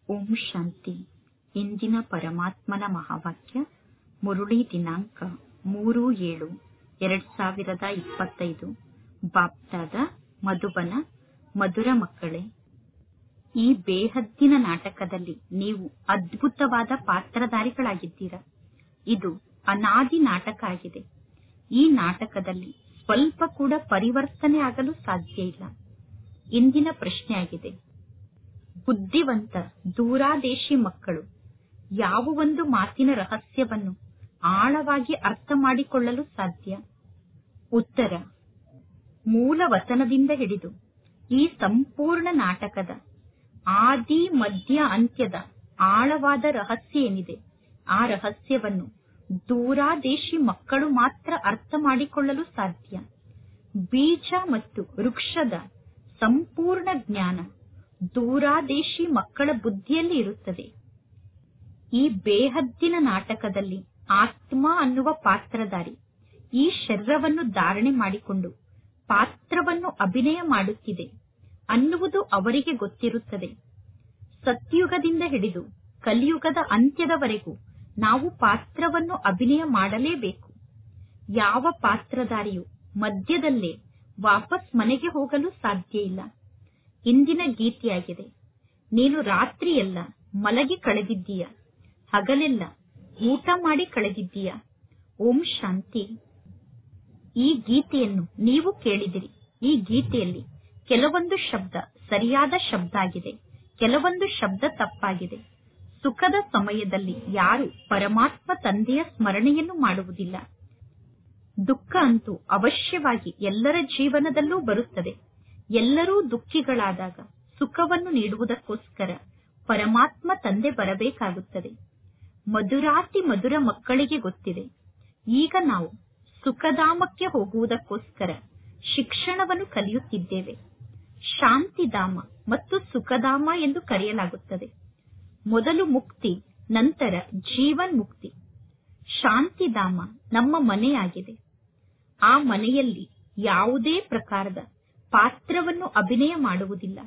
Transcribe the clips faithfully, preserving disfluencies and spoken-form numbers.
ಓಂ ಶಾಂತಿ. ಇಂದಿನ ಪರಮಾತ್ಮನ ಮಹಾವಾಕ್ಯ ಮುರುಳಿ ದಿನಾಂಕ ಮೂರು ಏಳು ಎರಡ್ ಸಾವಿರದ ಇಪ್ಪತ್ತೈದು. ಬಾಪ್ದಾದ ಮಧುಬನ. ಮಧುರ ಮಕ್ಕಳೇ, ಈ ಬೇಹದ್ದಿನ ನಾಟಕದಲ್ಲಿ ನೀವು ಅದ್ಭುತವಾದ ಪಾತ್ರಧಾರಿಗಳಾಗಿದ್ದೀರಾ. ಇದು ಅನಾದಿ ನಾಟಕ ಆಗಿದೆ. ಈ ನಾಟಕದಲ್ಲಿ ಸ್ವಲ್ಪ ಕೂಡ ಪರಿವರ್ತನೆ ಆಗಲು ಸಾಧ್ಯ ಇಲ್ಲ. ಇಂದಿನ ಪ್ರಶ್ನೆ ಆಗಿದೆ, ಬುದ್ಧಿವಂತ ದೂರಾದೇಶಿ ಮಕ್ಕಳು ಯಾವ ಒಂದು ಮಾತಿನ ರಹಸ್ಯವನ್ನು ಆಳವಾಗಿ ಅರ್ಥ ಮಾಡಿಕೊಳ್ಳಲು ಸಾಧ್ಯ? ಉತ್ತರ, ಮೂಲ ವಚನದಿಂದ ಹಿಡಿದು ಈ ಸಂಪೂರ್ಣ ನಾಟಕದ ಆದಿ ಮಧ್ಯ ಅಂತ್ಯದ ಆಳವಾದ ರಹಸ್ಯ ಏನಿದೆ, ಆ ರಹಸ್ಯವನ್ನು ದೂರಾದೇಶಿ ಮಕ್ಕಳು ಮಾತ್ರ ಅರ್ಥ ಮಾಡಿಕೊಳ್ಳಲು ಸಾಧ್ಯ. ಬೀಜ ಮತ್ತು ವೃಕ್ಷದ ಸಂಪೂರ್ಣ ಜ್ಞಾನ ದೂರಾದೇಶಿ ಮಕ್ಕಳ ಬುದ್ಧಿಯಲ್ಲಿ ಇರುತ್ತದೆ. ಈ ಬೇಹದ್ದಿನ ನಾಟಕದಲ್ಲಿ ಆತ್ಮ ಅನ್ನುವ ಪಾತ್ರಧಾರಿ ಈ ಶರೀರವನ್ನು ಧಾರಣೆ ಮಾಡಿಕೊಂಡು ಪಾತ್ರವನ್ನು ಅಭಿನಯ ಮಾಡುತ್ತಿದೆ ಅನ್ನುವುದು ಅವರಿಗೆ ಗೊತ್ತಿರುತ್ತದೆ. ಸತ್ಯುಗದಿಂದ ಹಿಡಿದು ಕಲಿಯುಗದ ಅಂತ್ಯದವರೆಗೂ ನಾವು ಪಾತ್ರವನ್ನು ಅಭಿನಯ ಮಾಡಲೇಬೇಕು. ಯಾವ ಪಾತ್ರಧಾರಿಯು ಮಧ್ಯದಲ್ಲೇ ವಾಪಸ್ ಮನೆಗೆ ಹೋಗಲು ಸಾಧ್ಯ ಇಲ್ಲ. ಇಂದಿನ ಗೀತೆಯಾಗಿದೆ, ನೀನು ರಾತ್ರಿಯೆಲ್ಲ ಮಲಗಿ ಕಳೆದಿದ್ದೀಯ, ಹಗಲೆಲ್ಲ ಊಟ ಮಾಡಿ ಕಳೆದಿದ್ದೀಯ. ಓಂ ಶಾಂತಿ. ಈ ಗೀತೆಯನ್ನು ನೀವು ಕೇಳಿದಿರಿ. ಈ ಗೀತೆಯಲ್ಲಿ ಕೆಲವೊಂದು ಶಬ್ದ ಸರಿಯಾದ ಶಬ್ದ ಆಗಿದೆ, ಕೆಲವೊಂದು ಶಬ್ದ ತಪ್ಪಾಗಿದೆ. ಸುಖದ ಸಮಯದಲ್ಲಿ ಯಾರು ಪರಮಾತ್ಮ ತಂದೆಯ ಸ್ಮರಣೆಯನ್ನು ಮಾಡುವುದಿಲ್ಲ. ದುಃಖ ಅಂತೂ ಅವಶ್ಯವಾಗಿ ಎಲ್ಲರ ಜೀವನದಲ್ಲೂ ಬರುತ್ತದೆ. ಎಲ್ಲರೂ ದುಃಖಿಗಳಾದಾಗ ಸುಖವನ್ನು ನೀಡುವುದಕ್ಕೋಸ್ಕರ ಪರಮಾತ್ಮ ತಂದೆ ಬರಬೇಕಾಗುತ್ತದೆ. ಮಧುರಾತಿ ಮಧುರ ಮಕ್ಕಳಿಗೆ ಗೊತ್ತಿದೆ, ಈಗ ನಾವು ಸುಖಧಾಮಕ್ಕೆ ಹೋಗುವುದಕ್ಕೋಸ್ಕರ ಶಿಕ್ಷಣವನ್ನು ಕಲಿಯುತ್ತಿದ್ದೇವೆ. ಶಾಂತಿಧಾಮ ಮತ್ತು ಸುಖಧಾಮ ಎಂದು ಕರೆಯಲಾಗುತ್ತದೆ. ಮೊದಲು ಮುಕ್ತಿ, ನಂತರ ಜೀವನ್ ಮುಕ್ತಿ. ಶಾಂತಿಧಾಮ ನಮ್ಮ ಮನೆಯಾಗಿದೆ. ಆ ಮನೆಯಲ್ಲಿ ಯಾವುದೇ ಪ್ರಕಾರದ ಪಾತ್ರವನ್ನು ಅಭಿನಯ ಮಾಡುವುದಿಲ್ಲ.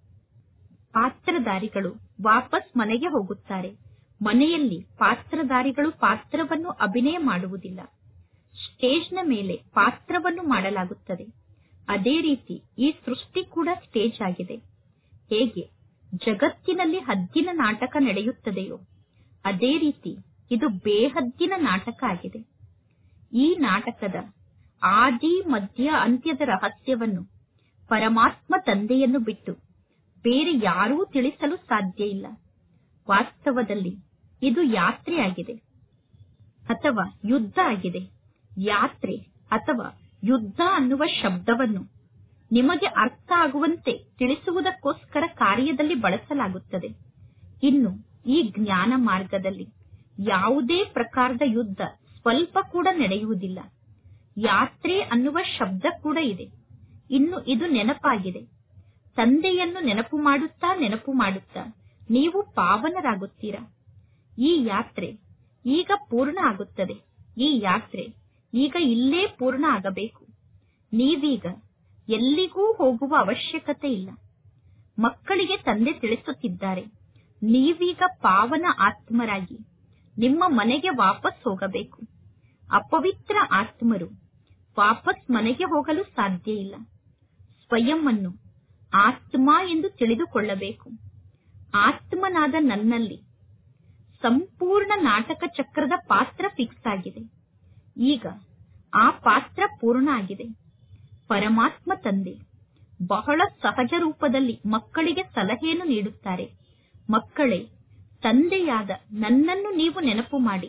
ಪಾತ್ರಧಾರಿಗಳು ವಾಪಸ್ ಮನೆಗೆ ಹೋಗುತ್ತಾರೆ. ಮನೆಯಲ್ಲಿ ಪಾತ್ರಧಾರಿಗಳು ಪಾತ್ರವನ್ನು ಅಭಿನಯ ಮಾಡುವುದಿಲ್ಲ. ಸ್ಟೇಜ್ನ ಮೇಲೆ ಪಾತ್ರವನ್ನು ಮಾಡಲಾಗುತ್ತದೆ. ಅದೇ ರೀತಿ ಈ ಸೃಷ್ಟಿ ಕೂಡ ಸ್ಟೇಜ್ ಆಗಿದೆ. ಹೇಗೆ ಜಗತ್ತಿನಲ್ಲಿ ಹದ್ದಿನ ನಾಟಕ ನಡೆಯುತ್ತದೆಯೋ ಅದೇ ರೀತಿ ಇದು ಬೇಹದ್ದಿನ ನಾಟಕ ಆಗಿದೆ. ಈ ನಾಟಕದ ಆದಿ ಮಧ್ಯ ಅಂತ್ಯದ ರಹಸ್ಯವನ್ನು ಪರಮಾತ್ಮ ತಂದೆಯನ್ನು ಬಿಟ್ಟು ಬೇರೆ ಯಾರೂ ತಿಳಿಸಲು ಸಾಧ್ಯ ಇಲ್ಲ. ವಾಸ್ತವದಲ್ಲಿ ಇದು ಯಾತ್ರೆಯಾಗಿದೆ ಅಥವಾ ಯುದ್ಧ ಆಗಿದೆ. ಯಾತ್ರೆ ಅಥವಾ ಯುದ್ಧ ಅನ್ನುವ ಶಬ್ದವನ್ನು ನಿಮಗೆ ಅರ್ಥ ಆಗುವಂತೆ ತಿಳಿಸುವುದಕ್ಕೋಸ್ಕರ ಕಾರ್ಯದಲ್ಲಿ ಬಳಸಲಾಗುತ್ತದೆ. ಇನ್ನು ಈ ಜ್ಞಾನ ಮಾರ್ಗದಲ್ಲಿ ಯಾವುದೇ ಪ್ರಕಾರದ ಯುದ್ಧ ಸ್ವಲ್ಪ ಕೂಡ ನಡೆಯುವುದಿಲ್ಲ. ಯಾತ್ರೆ ಅನ್ನುವ ಶಬ್ದ ಕೂಡ ಇದೆ. ಇನ್ನು ಇದು ನೆನಪಾಗಿದೆ. ತಂದೆಯನ್ನು ನೆನಪು ಮಾಡುತ್ತಾ ನೆನಪು ಮಾಡುತ್ತಾ ನೀವು ಪಾವನರಾಗುತ್ತೀರಾ. ಈ ಯಾತ್ರೆ ಈಗ ಪೂರ್ಣ ಆಗುತ್ತದೆ. ಈ ಯಾತ್ರೆ ಈಗ ಇಲ್ಲೇ ಪೂರ್ಣ ಆಗಬೇಕು. ನೀವೀಗ ಎಲ್ಲಿಗೂ ಹೋಗುವ ಅವಶ್ಯಕತೆ ಇಲ್ಲ. ಮಕ್ಕಳಿಗೆ ತಂದೆ ತಿಳಿಸುತ್ತಿದ್ದಾರೆ, ನೀವೀಗ ಪಾವನ ಆತ್ಮರಾಗಿ ನಿಮ್ಮ ಮನೆಗೆ ವಾಪಸ್ ಹೋಗಬೇಕು. ಅಪವಿತ್ರ ಆತ್ಮರು ವಾಪಸ್ ಮನೆಗೆ ಹೋಗಲು ಸಾಧ್ಯ ಇಲ್ಲ. ಸ್ವಯಂ ಅನ್ನು ಆತ್ಮ ಎಂದು ತಿಳಿದುಕೊಳ್ಳಬೇಕು. ಆತ್ಮನಾದ ನನ್ನಲ್ಲಿ ಸಂಪೂರ್ಣ ನಾಟಕ ಚಕ್ರದ ಪಾತ್ರ ಫಿಕ್ಸ್ ಆಗಿದೆ. ಈಗ ಆ ಪಾತ್ರ ಪೂರ್ಣ ಆಗಿದೆ. ಪರಮಾತ್ಮ ತಂದೆ ಬಹಳ ಸಹಜ ರೂಪದಲ್ಲಿ ಮಕ್ಕಳಿಗೆ ಸಲಹೆಯನ್ನು ನೀಡುತ್ತಾರೆ. ಮಕ್ಕಳೇ, ತಂದೆಯಾದ ನನ್ನನ್ನು ನೀವು ನೆನಪು ಮಾಡಿ.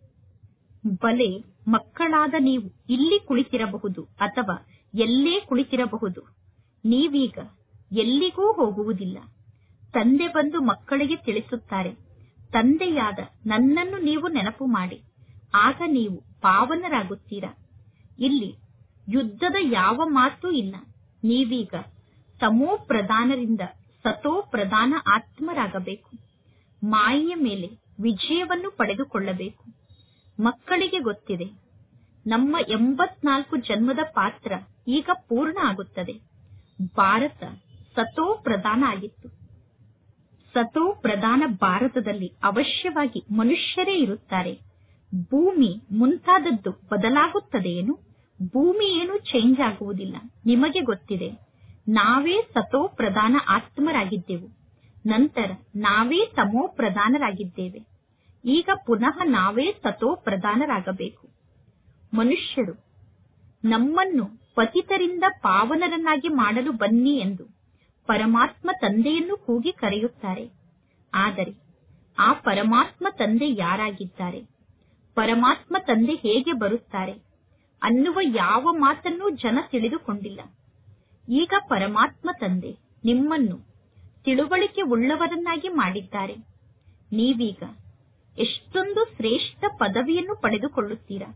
ಬಲೆ ಮಕ್ಕಳಾದ ನೀವು ಇಲ್ಲಿ ಕುಳಿತಿರಬಹುದು ಅಥವಾ ಎಲ್ಲೇ ಕುಳಿತಿರಬಹುದು. ನೀವೀಗ ಎಲ್ಲಿಗೂ ಹೋಗುವುದಿಲ್ಲ. ತಂದೆ ಬಂದು ಮಕ್ಕಳಿಗೆ ತಿಳಿಸುತ್ತಾರೆ, ತಂದೆಯಾದ ನನ್ನನ್ನು ನೀವು ನೆನಪು ಮಾಡಿ, ಆಗ ನೀವು ಪಾವನರಾಗುತ್ತೀರಾ. ಇಲ್ಲಿ ಯುದ್ಧದ ಯಾವ ಮಾತು ಇಲ್ಲ. ನೀವೀಗ ತಮೋ ಪ್ರಧಾನರಿಂದ ಸತೋ ಪ್ರಧಾನ ಆತ್ಮರಾಗಬೇಕು. ಮಾಯೆಯ ಮೇಲೆ ವಿಜಯವನ್ನು ಪಡೆದುಕೊಳ್ಳಬೇಕು. ಮಕ್ಕಳಿಗೆ ಗೊತ್ತಿದೆ, ನಮ್ಮ ಎಂಬತ್ನಾಲ್ಕು ಜನ್ಮದ ಪಾತ್ರ ಈಗ ಪೂರ್ಣ ಆಗುತ್ತದೆ. ಭಾರತ ಸತೋ ಪ್ರಧಾನ ಆಗಿತ್ತು. ಸತೋ ಪ್ರಧಾನ ಭಾರತದಲ್ಲಿ ಅವಶ್ಯವಾಗಿ ಮನುಷ್ಯರೇ ಇರುತ್ತಾರೆ. ಭೂಮಿ ಮುಂತಾದದ್ದು ಬದಲಾಗುತ್ತದೆಯೇನು? ಭೂಮಿ ಏನು ಚೇಂಜ್ ಆಗುವುದಿಲ್ಲ. ನಿಮಗೆ ಗೊತ್ತಿದೆ, ನಾವೇ ಸತೋ ಪ್ರಧಾನ ಆತ್ಮರಾಗಿದ್ದೆವು, ನಂತರ ನಾವೇ ತಮೋ ಪ್ರಧಾನರಾಗಿದ್ದೇವೆ. ಈಗ ಪುನಃ ನಾವೇ ಸತೋ ಪ್ರಧಾನರಾಗಬೇಕು. ಮನುಷ್ಯರು ನಮ್ಮನ್ನು ಪತಿತರಿಂದ ಪಾವನರನ್ನಾಗಿ ಮಾಡಲು ಬನ್ನಿ ಎಂದು ಪರಮಾತ್ಮ ತಂದೆಯನ್ನು ಕೂಗಿ ಕರೆಯುತ್ತಾರೆ. ಆದರೆ ಆ ಪರಮಾತ್ಮ ತಂದೆ ಯಾರಾಗಿದ್ದಾರೆ, ಪರಮಾತ್ಮ ತಂದೆ ಹೇಗೆ ಬರುತ್ತಾರೆ ಅನ್ನುವ ಯಾವ ಮಾತನ್ನೂ ಜನ ತಿಳಿದುಕೊಂಡಿಲ್ಲ. ಈಗ ಪರಮಾತ್ಮ ತಂದೆ ನಿಮ್ಮನ್ನು ತಿಳುವಳಿಕೆ ಉಳ್ಳವರನ್ನಾಗಿ ಮಾಡಿದ್ದಾರೆ. ನೀವೀಗ ಎಷ್ಟೊಂದು ಶ್ರೇಷ್ಠ ಪದವಿಯನ್ನು ಪಡೆದುಕೊಳ್ಳುತ್ತೀರಾ.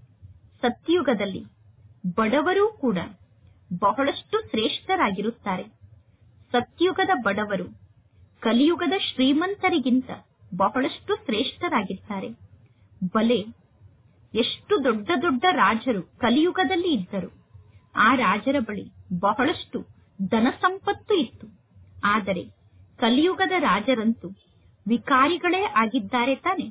ಸತ್ಯುಗದಲ್ಲಿ ಬಡವರೂ ಕೂಡ ಬಹಳಷ್ಟು ಶ್ರೇಷ್ಠರಾಗಿರುತ್ತಾರೆ. ಸತ್ಯುಗದ ಬಡವರು ಕಲಿಯುಗದ ಶ್ರೀಮಂತರಿಗಿಂತ ಬಹಳಷ್ಟು ಶ್ರೇಷ್ಠರಾಗಿದ್ದಾರೆ. ಬಲೆ ಎಷ್ಟು ದೊಡ್ಡ ದೊಡ್ಡ ರಾಜರು ಕಲಿಯುಗದಲ್ಲಿ ಇದ್ದರು. ಆ ರಾಜರ ಬಳಿ ಬಹಳಷ್ಟು ಧನ ಸಂಪತ್ತು ಇತ್ತು. ಆದರೆ ಕಲಿಯುಗದ ರಾಜರಂತೂ ವಿಕಾರಿಗಳೇ ಆಗಿದ್ದಾರೆ ತಾನೆ.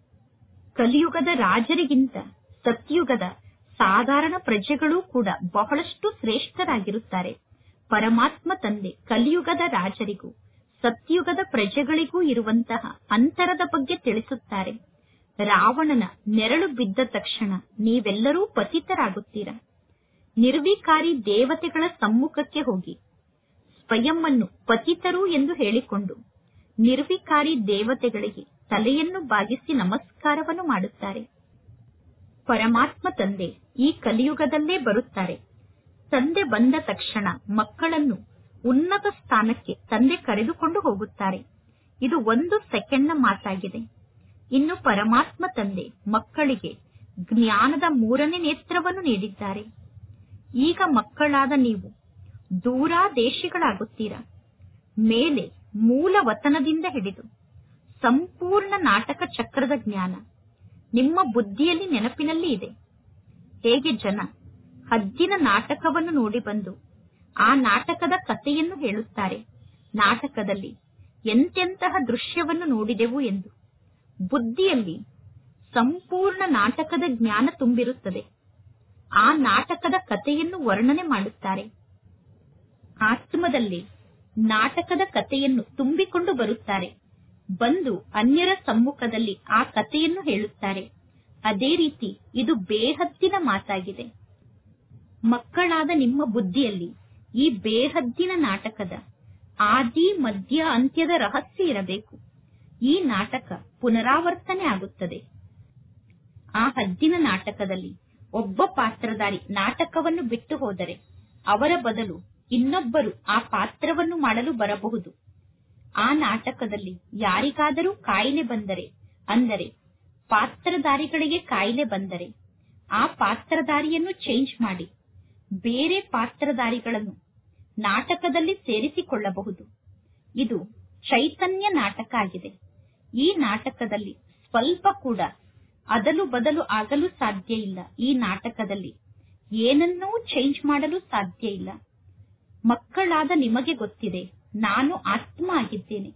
ಕಲಿಯುಗದ ರಾಜರಿಗಿಂತ ಸತ್ಯುಗದ ಸಾಧಾರಣ ಪ್ರಜೆಗಳೂ ಕೂಡ ಬಹಳಷ್ಟು ಶ್ರೇಷ್ಠರಾಗಿರುತ್ತಾರೆ. ಪರಮಾತ್ಮ ತಂದೆ ಕಲಿಯುಗದ ರಾಜರಿಗೂ ಸತ್ಯುಗದ ಪ್ರಜೆಗಳಿಗೂ ಇರುವಂತಹ ಅಂತರದ ಬಗ್ಗೆ ತಿಳಿಸುತ್ತಾರೆ. ರಾವಣನ ನೆರಳು ಬಿದ್ದ ತಕ್ಷಣ ನೀವೆಲ್ಲರೂ ಪತಿತರಾಗುತ್ತೀರಾ. ನಿರ್ವಿಕಾರಿ ದೇವತೆಗಳ ಸಮ್ಮುಖಕ್ಕೆ ಹೋಗಿ ಸ್ವಯಂವನ್ನು ಪತಿತರು ಎಂದು ಹೇಳಿಕೊಂಡು ನಿರ್ವಿಕಾರಿ ದೇವತೆಗಳಿಗೆ ತಲೆಯನ್ನು ಬಾಗಿಸಿ ನಮಸ್ಕಾರವನ್ನು ಮಾಡುತ್ತಾರೆ. ಪರಮಾತ್ಮ ತಂದೆ ಈ ಕಲಿಯುಗದಲ್ಲೇ ಬರುತ್ತಾರೆ. ತಂದೆ ಬಂದ ತಕ್ಷಣ ಮಕ್ಕಳನ್ನು ಉನ್ನತ ಸ್ಥಾನಕ್ಕೆ ತಂದೆ ಕರೆದುಕೊಂಡು ಹೋಗುತ್ತಾರೆ. ಇದು ಒಂದು ಸೆಕೆಂಡ್ನ ಮಾತಾಗಿದೆ. ಇನ್ನು ಪರಮಾತ್ಮ ತಂದೆ ಮಕ್ಕಳಿಗೆ ಜ್ಞಾನದ ಮೂರನೇ ನೇತ್ರವನ್ನು ನೀಡಿದ್ದಾರೆ. ಈಗ ಮಕ್ಕಳಾದ ನೀವು ದೂರಾದೇಶಿಗಳಾಗುತ್ತೀರಾ. ಮೇಲೆ ಮೂಲ ವತನದಿಂದ ಹಿಡಿದು ಸಂಪೂರ್ಣ ನಾಟಕ ಚಕ್ರದ ಜ್ಞಾನ ನಿಮ್ಮ ಬುದ್ಧಿಯಲ್ಲಿ ನೆನಪಿನಲ್ಲಿ ಇದೆ. ಹೇಗೆ ಜನ ಹದ್ದಿನ ನಾಟಕವನ್ನು ನೋಡಿ ಬಂದು ಆ ನಾಟಕದ ಕಥೆಯನ್ನು ಹೇಳುತ್ತಾರೆ, ನಾಟಕದಲ್ಲಿ ಎಂತೆಂತಹ ದೃಶ್ಯವನ್ನು ನೋಡಿದೆವು ಎಂದು. ಬುದ್ಧಿಯಲ್ಲಿ ಸಂಪೂರ್ಣ ನಾಟಕದ ಜ್ಞಾನ ತುಂಬಿರುತ್ತದೆ. ಆ ನಾಟಕದ ಕಥೆಯನ್ನು ವರ್ಣನೆ ಮಾಡುತ್ತಾರೆ. ಆತ್ಮದಲ್ಲಿ ನಾಟಕದ ಕಥೆಯನ್ನು ತುಂಬಿಕೊಂಡು ಬರುತ್ತಾರೆ. ಬಂದು ಅನ್ಯರ ಸಮ್ಮುಖದಲ್ಲಿ ಆ ಕಥೆಯನ್ನು ಹೇಳುತ್ತಾರೆ. ಅದೇ ರೀತಿ ಇದು ಬೇಹದ್ದಿನ ಮಾತಾಗಿದೆ. ಮಕ್ಕಳಾದ ನಿಮ್ಮ ಬುದ್ಧಿಯಲ್ಲಿ ಈ ಬೇಹದ್ದಿನ ನಾಟಕದ ಆದಿ ಮಧ್ಯ ಅಂತ್ಯದ ರಹಸ್ಯ ಇರಬೇಕು. ಈ ನಾಟಕ ಪುನರಾವರ್ತನೆ ಆಗುತ್ತದೆ. ಆ ಹದ್ದಿನ ನಾಟಕದಲ್ಲಿ ಒಬ್ಬ ಪಾತ್ರಧಾರಿ ನಾಟಕವನ್ನು ಬಿಟ್ಟು ಹೋದರೆ ಅವರ ಬದಲು ಇನ್ನೊಬ್ಬರು ಆ ಪಾತ್ರವನ್ನು ಮಾಡಲು ಬರಬಹುದು. ಆ ನಾಟಕದಲ್ಲಿ ಯಾರಿಗಾದರೂ ಕಾಯಿಲೆ ಬಂದರೆ, ಅಂದರೆ ಪಾತ್ರಧಾರಿಗಳಿಗೆ ಕಾಯಿಲೆ ಬಂದರೆ, ಆ ಪಾತ್ರಧಾರಿಯನ್ನು ಚೇಂಜ್ ಮಾಡಿ ಬೇರೆ ಪಾತ್ರಧಾರಿಗಳನ್ನು ನಾಟಕದಲ್ಲಿ ಸೇರಿಸಿಕೊಳ್ಳಬಹುದು. ಇದು ಚೈತನ್ಯ ನಾಟಕ ಆಗಿದೆ. ಈ ನಾಟಕದಲ್ಲಿ ಸ್ವಲ್ಪ ಕೂಡ ಅದಲು ಬದಲು ಆಗಲು ಸಾಧ್ಯ ಇಲ್ಲ. ಈ ನಾಟಕದಲ್ಲಿ ಏನನ್ನೂ ಚೇಂಜ್ ಮಾಡಲು ಸಾಧ್ಯ ಇಲ್ಲ. ಮಕ್ಕಳಾದ ನಿಮಗೆ ಗೊತ್ತಿದೆ, ನಾನು ಆತ್ಮ ಆಗಿದ್ದೇನೆ.